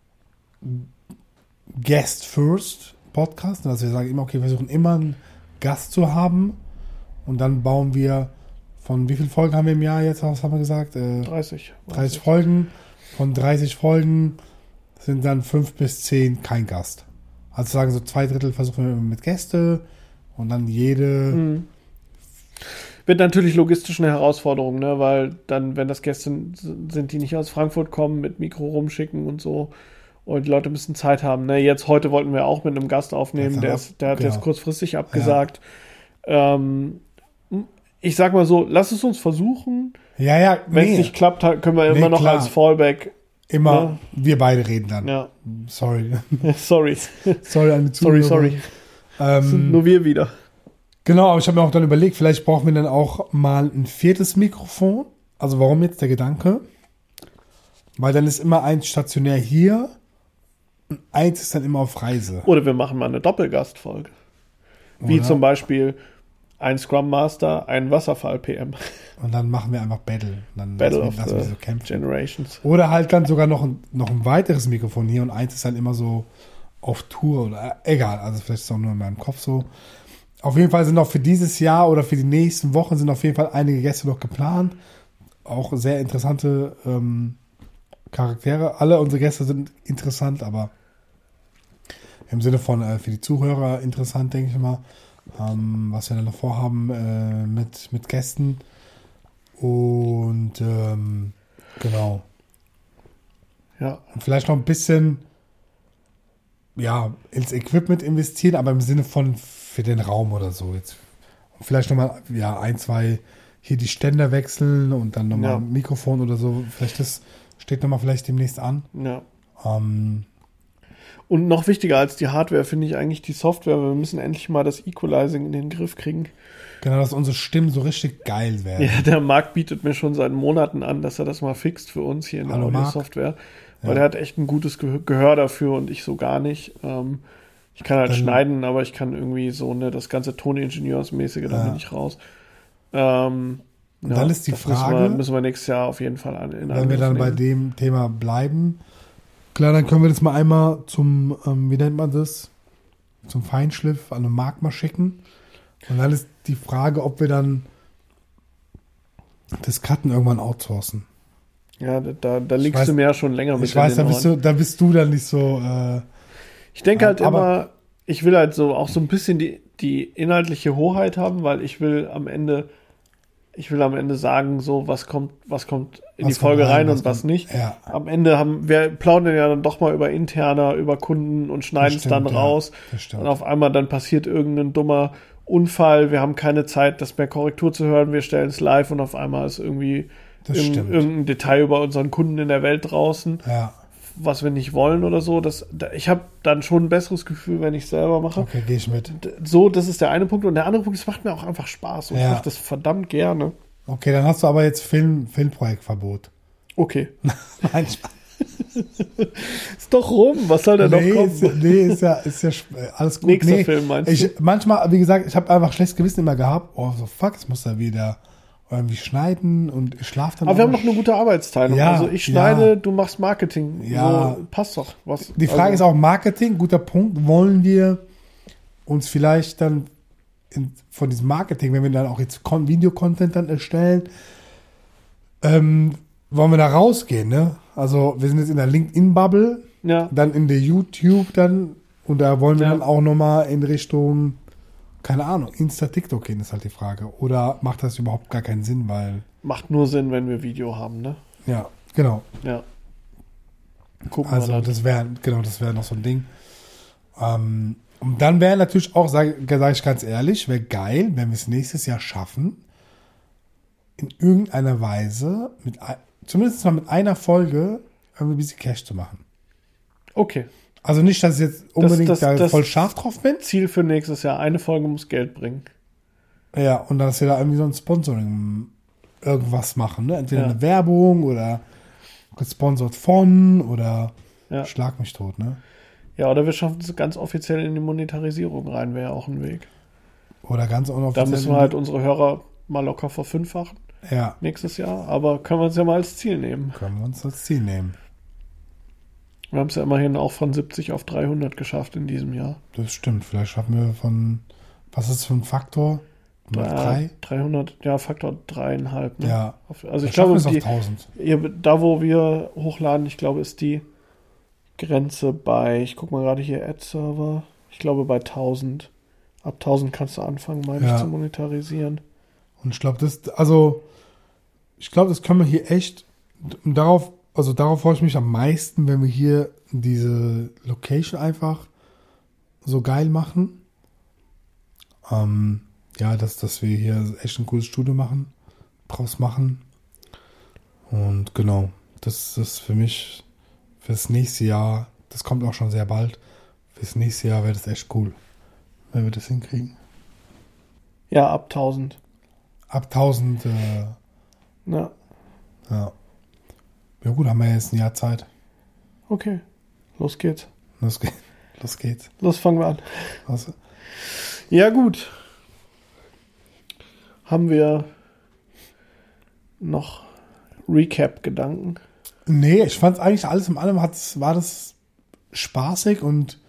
Guest First Podcast, also wir sagen immer, okay, wir versuchen immer einen Gast zu haben und dann bauen wir von, wie viele Folgen haben wir im Jahr jetzt, was haben wir gesagt? Äh, dreißig. dreißig Folgen. Von dreißig Folgen sind dann fünf bis zehn kein Gast. Also sagen so zwei Drittel versuchen wir mit Gäste und dann jede, Mhm. Wird natürlich logistisch eine Herausforderung, ne? Weil dann, wenn das Gäste sind, die nicht aus Frankfurt kommen, mit Mikro rumschicken und so und die Leute müssen Zeit haben. Ne? Jetzt, heute wollten wir auch mit einem Gast aufnehmen, Jetzt der, aber- ist, der hat genau. jetzt kurzfristig abgesagt. Ähm, ich sag mal so, lass es uns versuchen. ja, ja, Wenn es nee, nicht klappt, können wir immer Nee, noch klar. als Fallback. immer, Ja. wir beide reden dann. Ja, Sorry. sorry. Sorry an die sorry, Zuhörer. sorry. Das sind Ähm, nur wir wieder. genau, aber ich habe mir auch dann überlegt, vielleicht brauchen wir dann auch mal ein viertes Mikrofon. Also warum jetzt der Gedanke? Weil dann ist immer eins stationär hier und eins ist dann immer auf Reise. Oder wir machen mal eine Doppelgastfolge. Wie Oder? zum Beispiel ein Scrum Master, ein Wasserfall-P M. Und dann machen wir einfach Battle. Und dann Battle lassen of wir, lassen wir the so kämpfen. Generations. Oder halt dann sogar noch ein, noch ein weiteres Mikrofon hier und eins ist dann immer so auf Tour oder äh, egal. Also vielleicht ist es auch nur in meinem Kopf so. Auf jeden Fall sind auch für dieses Jahr oder für die nächsten Wochen sind auf jeden Fall einige Gäste noch geplant. Auch sehr interessante ähm, Charaktere. Alle unsere Gäste sind interessant, aber im Sinne von äh, für die Zuhörer interessant, denke ich mal. Ähm, was wir dann noch vorhaben äh, mit, mit Gästen. Und ähm, genau. Ja, Und vielleicht noch ein bisschen ja, ins Equipment investieren, aber im Sinne von für den Raum oder so. Jetzt und vielleicht nochmal ja, ein, zwei hier die Ständer wechseln und dann nochmal Ja. ein Mikrofon oder so. Vielleicht das steht nochmal vielleicht demnächst an. ja. Ähm, Und noch wichtiger als die Hardware finde ich eigentlich die Software. Wir müssen endlich mal das Equalizing in den Griff kriegen. Genau, dass unsere Stimmen so richtig geil werden. Ja, der Marc bietet mir schon seit Monaten an, dass er das mal fixt für uns hier in der Hallo, Marc. Audio-Software. Weil Ja. er hat echt ein gutes Ge- Gehör dafür und ich so gar nicht. Ähm, ich kann halt Dann- schneiden, aber ich kann irgendwie so ne, das ganze Toningenieursmäßige, da Ja. bin ich raus. Ähm, Und dann ist die das Frage, Müssen wir, müssen wir nächstes Jahr auf jeden Fall an, in wenn wir Angriff dann bei nehmen. dem Thema bleiben, klar, dann können wir das mal einmal zum, ähm, wie nennt man das, zum Feinschliff an den Markt mal schicken. Und dann ist die Frage, ob wir dann das Cutten irgendwann outsourcen. Ja, da, da, da liegst weiß- du mir ja schon länger mit Ich weiß, in da den bist, Ohren. du, da bist du dann nicht so, äh, Ich denke halt aber- immer, ich will halt so auch so ein bisschen die, die inhaltliche Hoheit haben, weil ich will am Ende, ich will am Ende sagen, so was kommt, was kommt in Was die Folge kommt rein, rein was und was kommt- nicht. ja. Am Ende haben wir plaudern ja dann doch mal über interner, über Kunden und schneiden es Das dann stimmt, ja. raus. Das stimmt. Und auf einmal dann passiert irgendein dummer Unfall. Wir haben keine Zeit, das mehr Korrektur zu hören. Wir stellen es live und auf einmal ist irgendwie Das irgend- stimmt. irgendein Detail über unseren Kunden in der Welt draußen, Ja, was wir nicht wollen oder so. Das, da, ich habe dann schon ein besseres Gefühl, wenn ich es selber mache. okay, gehe ich mit. D- So, das ist der eine Punkt. Und der andere Punkt, es macht mir auch einfach Spaß. Und ich Ja. mache das verdammt gerne. Okay, dann hast du aber jetzt Film, Filmprojektverbot. Okay. Nein, Spaß. Ist doch rum. Was soll denn nee, noch ist, kommen? nee, ist ja, ist ja sp- äh, alles gut. Nächster nee, Film, meinst ich, du? Manchmal, wie gesagt, ich habe einfach schlechtes Gewissen immer gehabt. Oh, so fuck, es muss da wieder irgendwie schneiden und ich schlafe dann Aber wir haben auch noch eine gute Arbeitsteilung. Ja, also ich schneide, ja. du machst Marketing. Ja. So, passt doch. Was, Die Frage also, ist auch Marketing, guter Punkt. Wollen wir uns vielleicht dann in, von diesem Marketing, wenn wir dann auch jetzt Con- Videocontent dann erstellen, ähm, wollen wir da rausgehen, ne? Also wir sind jetzt in der LinkedIn-Bubble, Ja, dann in der YouTube dann und da wollen wir Ja. dann auch nochmal in Richtung, keine Ahnung, Insta, TikTok gehen, ist halt die Frage. Oder macht das überhaupt gar keinen Sinn, weil, macht nur Sinn, wenn wir Video haben, ne? ja, genau. Ja. Gucken Also wir dann. das wäre, genau, das wäre noch so ein Ding. Ähm, und dann wäre natürlich auch, sage sag ich ganz ehrlich, wäre geil, wenn wir es nächstes Jahr schaffen, in irgendeiner Weise, mit, ein- zumindest mal mit einer Folge, irgendwie ein bisschen Cash zu machen. Okay. Also nicht, dass ich jetzt unbedingt das- da das- voll scharf drauf bin. Ziel für nächstes Jahr. Eine Folge muss Geld bringen. Ja, und dass wir da irgendwie so ein Sponsoring irgendwas machen, ne? Entweder Ja. eine Werbung oder gesponsert von oder Ja. schlag mich tot, ne? Ja, oder wir schaffen es ganz offiziell in die Monetarisierung rein, wäre ja auch ein Weg. Oder ganz Da unoffiziell. müssen wir halt unsere Hörer mal locker verfünffachen Ja, nächstes Jahr. Aber können wir uns ja mal als Ziel nehmen. können wir uns als Ziel nehmen. Wir haben es ja immerhin auch von siebzig auf dreihundert geschafft in diesem Jahr. Das stimmt. Vielleicht schaffen wir von, was ist das für ein Faktor? Da- Drei? dreihundert, ja, Faktor dreieinhalb. Ne? Ja. Auf- Also ich Vielleicht schaffen glaube, wir es auf die, tausend. ihr, da wo wir hochladen, ich glaube, ist die Grenze bei, ich guck mal gerade hier, Ad-Server, ich glaube bei tausend. Ab tausend kannst du anfangen, meine Ja. ich, zu monetarisieren. Und ich glaube, das, also, ich glaube, das können wir hier echt, und darauf, also darauf freue ich mich am meisten, wenn wir hier diese Location einfach so geil machen. Ähm, ja, dass, dass wir hier echt ein cooles Studio machen, draus machen. Und genau, das ist für mich, fürs nächste Jahr, das kommt auch schon sehr bald, fürs nächste Jahr wäre das echt cool, wenn wir das hinkriegen. Ja, ab tausend. Ab tausend, äh, Ja, ja. Ja gut, haben wir jetzt ein Jahr Zeit. okay. Los geht's. Los, geht, los geht's. Los, fangen wir an. Was? Ja, gut. Haben wir noch Recap-Gedanken? Nee, ich fand eigentlich alles in allem hat's, war das spaßig und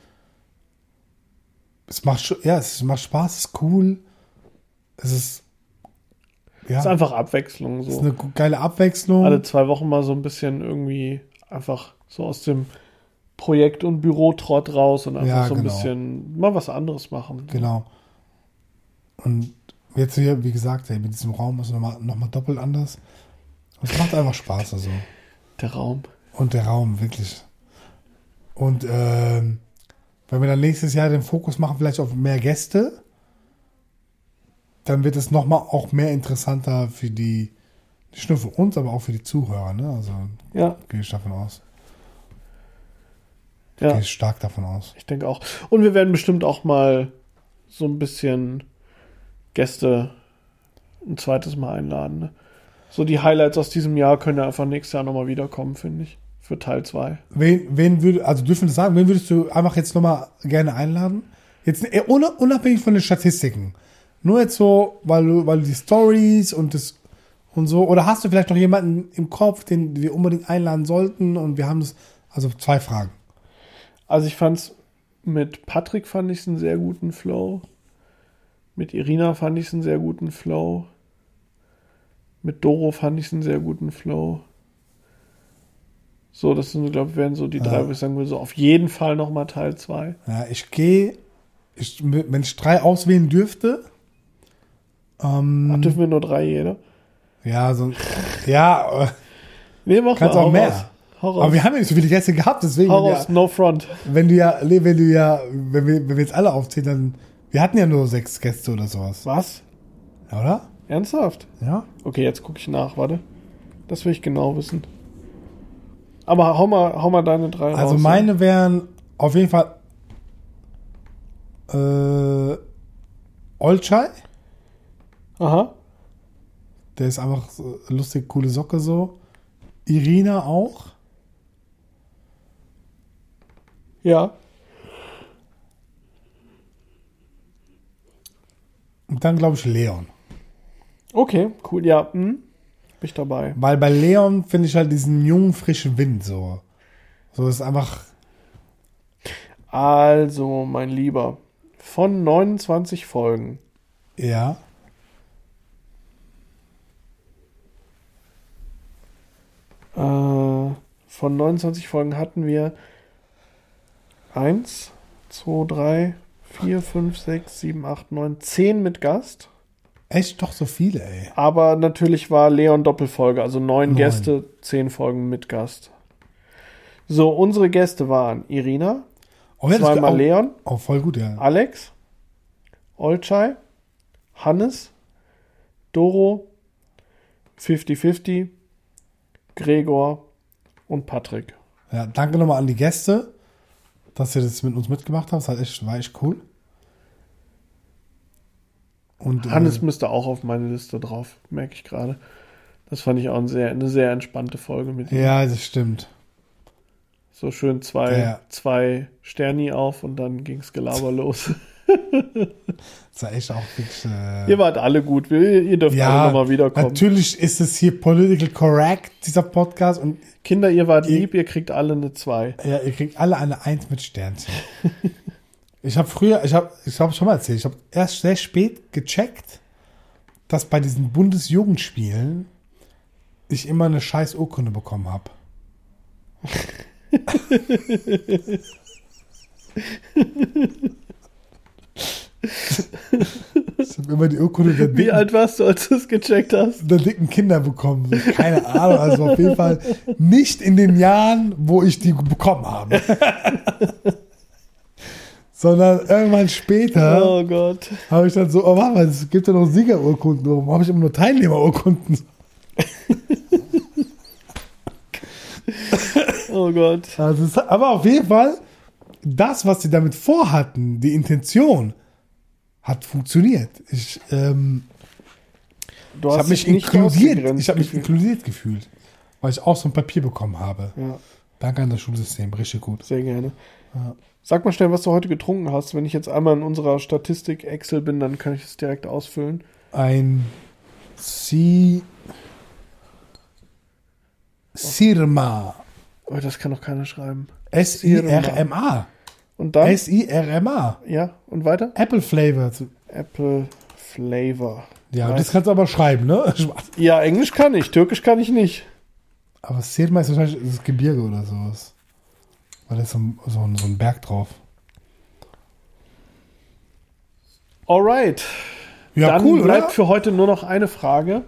es macht, sch- ja, es macht Spaß, es ist cool. Es ist, ja, Ist einfach Abwechslung. es ist So. eine gu- geile Abwechslung. Alle zwei Wochen mal so ein bisschen irgendwie einfach so aus dem Projekt- und Bürotrott raus und einfach Ja, so ein genau. bisschen mal was anderes machen. Genau. Und jetzt hier, wie gesagt, ey, mit diesem Raum ist nochmal noch mal doppelt anders. Und es macht einfach Spaß, also. Der Raum. Und der Raum, wirklich. Und ähm, wenn wir dann nächstes Jahr den Fokus machen, vielleicht auf mehr Gäste, dann wird es nochmal auch mehr interessanter für die, nicht nur für uns, aber auch für die Zuhörer, ne? Also Ja, gehe ich davon aus. Ich Ja. gehe stark davon aus. Ich denke auch. Und wir werden bestimmt auch mal so ein bisschen Gäste ein zweites Mal einladen. Ne? So die Highlights aus diesem Jahr können ja einfach nächstes Jahr nochmal wiederkommen, finde ich. Für Teil zwei. Wen, wen würde, also dürfen wir das sagen, wen würdest du einfach jetzt nochmal gerne einladen? Jetzt äh, ohne, unabhängig von den Statistiken. Nur jetzt so, weil du, weil du die Stories und das und so. Oder hast du vielleicht noch jemanden im Kopf, den wir unbedingt einladen sollten? Und wir haben das, also zwei Fragen. Also ich fand's mit Patrick fand ich einen sehr guten Flow. Mit Irina fand ich einen sehr guten Flow. Mit Doro fand ich einen sehr guten Flow. So, das sind, glaube ich, wären so die drei, Ja. wo ich sagen würde, so auf jeden Fall nochmal Teil zwei. Ja, ich gehe, ich, wenn ich drei auswählen dürfte, ähm, Ach, dürfen wir nur drei jeder? ja, so, ja, äh, Nee, mach kannst mal, auch hau mehr. raus. Hau raus. Aber wir haben ja nicht so viele Gäste gehabt, deswegen, Hau wenn, raus, ja, no front. wenn du ja, nee, wenn du ja, wenn wir, wenn wir jetzt alle aufzählen, dann, wir hatten ja nur sechs Gäste oder sowas. Was? Ja, oder? Ernsthaft? Ja. Okay, jetzt gucke ich nach, warte. Das will ich genau wissen. Aber hau mal, hau mal deine drei Also raus. meine wären auf jeden Fall äh, Olcay, Aha. der ist einfach so lustig, coole Socke so. Irina auch. Ja. Und dann glaube ich Leon. Okay, cool. Ja, hm. Bin ich dabei. Weil bei Leon finde ich halt diesen jungen, frischen Wind so. So ist einfach, Also, mein Lieber, von neunundzwanzig Folgen ja. Äh, von neunundzwanzig Folgen hatten wir eins, zwei, drei, vier, fünf, sechs, sieben, acht, neun, zehn mit Gast. Echt doch so viele, ey. Aber natürlich war Leon Doppelfolge, also neun Neun. Gäste, zehn Folgen mit Gast. So, unsere Gäste waren Irina, Oh, ja, das zweimal auch, Leon, auch voll gut, ja. Alex, Olcay, Hannes, Doro, fünfzig fünfzig, Gregor und Patrick. Ja, danke nochmal an die Gäste, dass ihr das mit uns mitgemacht habt. Das hat echt, war echt cool. Und, Hannes äh, müsste auch auf meine Liste drauf, merke ich gerade. Das fand ich auch ein sehr, eine sehr entspannte Folge mit ihm. ja, das stimmt. So schön zwei, Ja. zwei Sterni auf und dann ging's Gelaber los. Das war echt auch wirklich, äh, Ihr wart alle gut, ihr, ihr dürft alle ja, nochmal wiederkommen. natürlich ist es hier political correct, dieser Podcast. Und Kinder, ihr wart Ihr- lieb, ihr kriegt alle eine zwei. ja, ihr kriegt alle eine Eins mit Sternchen. Ich habe früher, ich habe, ich habe schon mal erzählt, ich habe erst sehr spät gecheckt, dass bei diesen Bundesjugendspielen ich immer eine scheiß Urkunde bekommen habe. Ich habe immer die Urkunde der Wie dicken, alt warst du, als du es gecheckt hast? der dicken Kinder bekommen. So, keine Ahnung, also auf jeden Fall nicht in den Jahren, wo ich die bekommen habe. Sondern irgendwann später Oh Gott. habe ich dann so, oh warte mal, es gibt ja noch Siegerurkunden. Warum habe ich immer nur Teilnehmerurkunden? Oh Gott. Also es, aber auf jeden Fall, das, was sie damit vorhatten, die Intention, hat funktioniert. Ich, ähm, Du ich hast habe mich dich nicht inkludiert. ausgegrenzt Ich habe mich gefühlt. inkludiert gefühlt, weil ich auch so ein Papier bekommen habe. Ja, Danke an das Schulsystem, richtig gut. sehr gerne. Ja. Sag mal schnell, was du heute getrunken hast. Wenn ich jetzt einmal in unserer Statistik Excel bin, dann kann ich es direkt ausfüllen. Ein Si Sirma. Oh, das kann doch keiner schreiben. S I R M A. Und dann? S I R M A. Ja, und weiter? Apple Flavor. Apple Flavor. Ja, Weiß- das kannst du aber schreiben, ne? Ja, Englisch kann ich, Türkisch kann ich nicht. Aber Sirma ist wahrscheinlich das Gebirge oder sowas. Weil da ist so ein, so ein, so ein Berg drauf. Alright. Ja, Dann cool, bleibt oder? für heute nur noch eine Frage.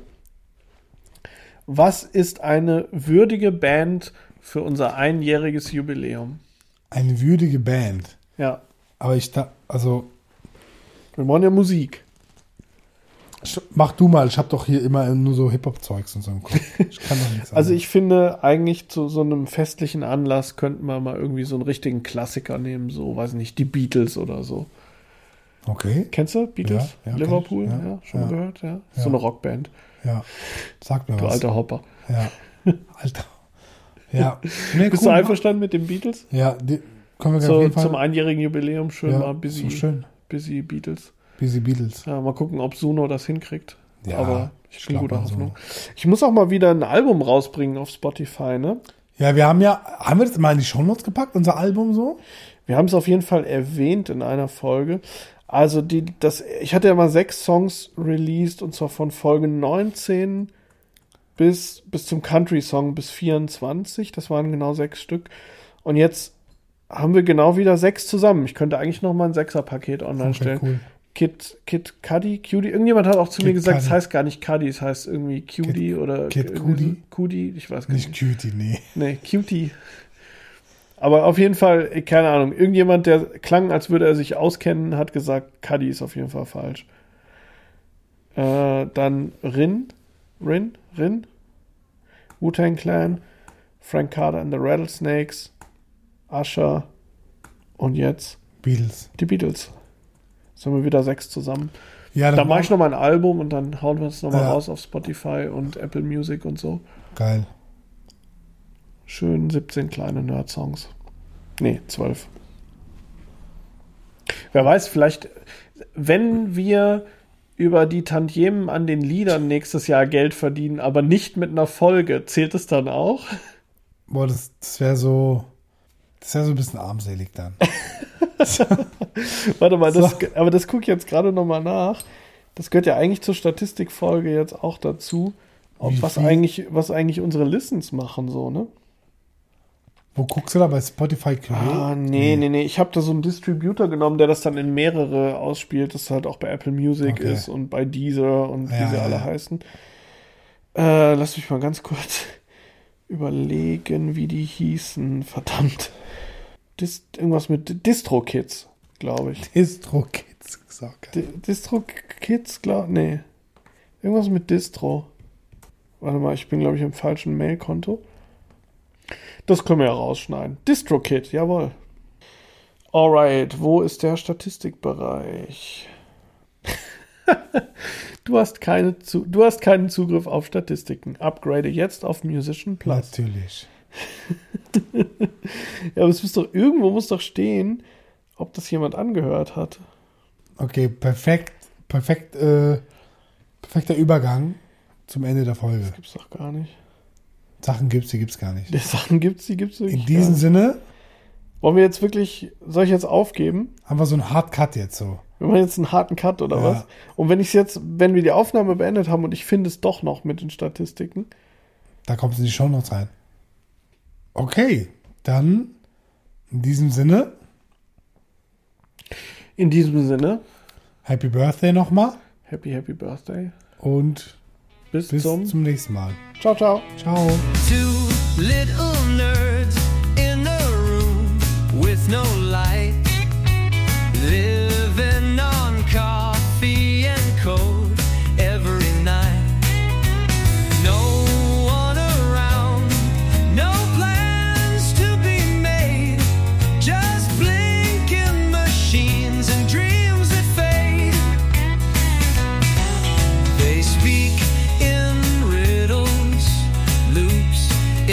Was ist eine würdige Band für unser einjähriges Jubiläum? Eine würdige Band. Ja, Aber ich da, also, wir wollen ja Musik. Mach du mal, ich habe doch hier immer nur so Hip-Hop-Zeugs und so im Kopf. Ich kann doch nichts Also ich finde, eigentlich zu so einem festlichen Anlass könnten wir mal irgendwie so einen richtigen Klassiker nehmen, so, weiß nicht, die Beatles oder so. Okay. Kennst du Beatles? Ja, ja, Liverpool? kenn ich. Ja, Ja, schon ja. gehört? Ja. Ja. So eine Rockband. Ja, sag mir Du was. alter Hopper. Ja, Alter. Ja. Nee, Bist cool, du einverstanden mit den Beatles? Ja, die können wir auf So, jeden Fall. zum einjährigen Jubiläum schön Ja, mal so busy, schön. busy Beatles. Busy Beatles. Ja, mal gucken, ob Suno das hinkriegt. Ja, Aber ich ich bin glaub guter mal so. Hoffnung. Ich muss auch mal wieder ein Album rausbringen auf Spotify, ne? Ja, wir haben ja, haben wir das mal in die Shownotes gepackt, unser Album so? Wir haben es auf jeden Fall erwähnt in einer Folge. Also die, das, ich hatte ja mal sechs Songs released und zwar von Folge neunzehn bis, bis zum Country-Song bis vierundzwanzig. Das waren genau sechs Stück. Und jetzt haben wir genau wieder sechs zusammen. Ich könnte eigentlich noch mal ein Sechser-Paket online Okay, stellen. cool. Kid, Kid Cudi, Cutie. Irgendjemand hat auch zu Kid mir gesagt, Cudi. es heißt gar nicht Cudi, es heißt irgendwie Cutie Kid- oder Kid irgendwie Cudi? so- Cudi, ich weiß gar nicht. Nicht Cutie, nee. Nee, Cutie. Aber auf jeden Fall, eh, keine Ahnung, irgendjemand, der klang, als würde er sich auskennen, hat gesagt, Cudi ist auf jeden Fall falsch. Äh, dann Rin, Rin, Rin, Wu-Tang Clan, Frank Carter and the Rattlesnakes, Usher und jetzt Beatles. die Beatles. Sind wir wieder sechs zusammen. Ja, Dann dann mache ich nochmal ein Album und dann hauen wir es nochmal Ja. raus auf Spotify und Apple Music und so. Geil. Schön siebzehn kleine Nerd-Songs. Nee, zwölf. Wer weiß, vielleicht, wenn wir über die Tantiemen an den Liedern nächstes Jahr Geld verdienen, aber nicht mit einer Folge, zählt es dann auch? Boah, das, das wäre so, das wäre so ein bisschen armselig dann. Warte mal, das, So. aber das gucke ich jetzt gerade nochmal nach. Das gehört ja eigentlich zur Statistikfolge jetzt auch dazu, ob, Wie was, viel? eigentlich, was eigentlich unsere Listens machen, so, ne? Wo guckst du da bei Spotify Curie? Ah, nee, nee, nee. Ich habe da so einen Distributor genommen, der das dann in mehrere ausspielt, das halt auch bei Apple Music Okay. ist und bei Deezer und wie Ja, sie ja, alle ja. heißen. Äh, lass mich mal ganz kurz überlegen, wie die hießen. Verdammt. Dis irgendwas mit Distro-Kids, glaube ich. Distro Kids. So geil. Di- Distro-Kids, glaube nee. Irgendwas mit Distro. Warte mal, ich bin, glaube ich, im falschen Mailkonto. Das können wir ja rausschneiden. DistroKid, jawohl. Alright, wo ist der Statistikbereich? du, hast keine Zu du hast keinen Zugriff auf Statistiken. Upgrade jetzt auf Musician Plus. Natürlich. Ja, aber es muss doch, irgendwo muss doch stehen, ob das jemand angehört hat. Okay, perfekt, perfekt, äh, perfekter Übergang zum Ende der Folge. Das gibt's doch gar nicht. Sachen gibt's, die gibt's gar nicht. Die Sachen gibt's, die gibt's wirklich In diesem gar nicht. Sinne Wollen wir jetzt wirklich, soll ich jetzt aufgeben? haben wir so einen Hard Cut jetzt so. Wir machen jetzt einen harten Cut oder Ja. was? Und wenn ich jetzt, wenn wir die Aufnahme beendet haben und ich finde es doch noch mit den Statistiken, Da kommt es in die Shownotes rein. Okay, dann in diesem Sinne, in diesem Sinne, Happy Birthday nochmal happy, happy Birthday. und Bis, bis zum, zum nächsten Mal. ciao, ciao. Ciao. Two little nerds in a room with no light, living on coffee and cold every night. No one around, no plans to be made, just blinking machines and dreams that fade. They speak in riddles, loops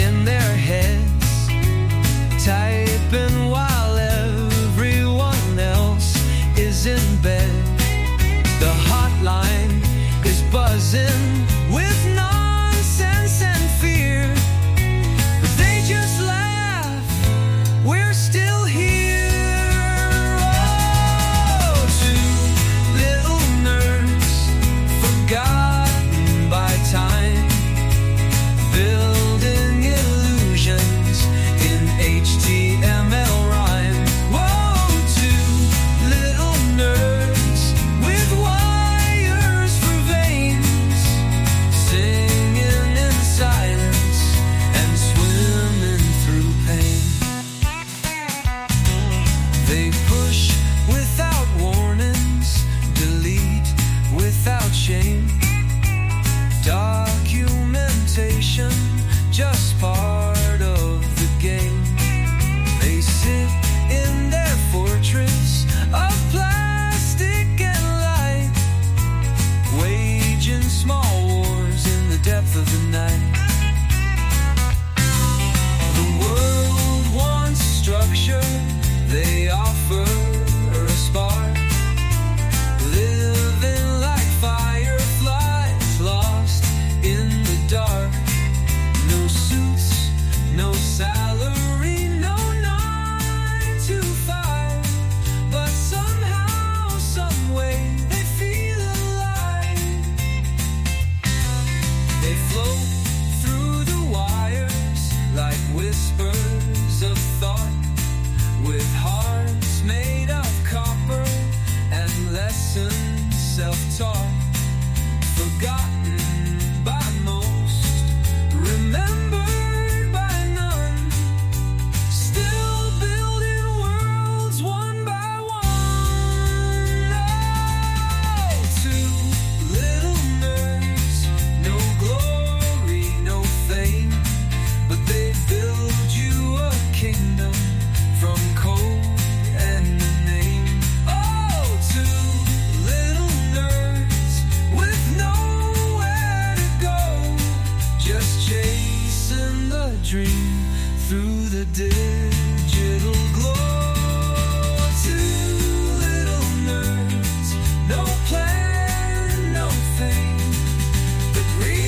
dream through the digital glow. Two little nerds, no plan, no fame, but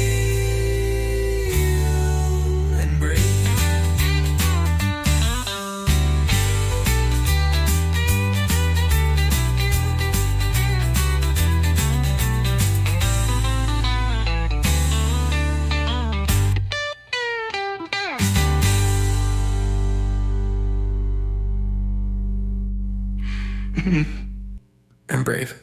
real and brave. And brave.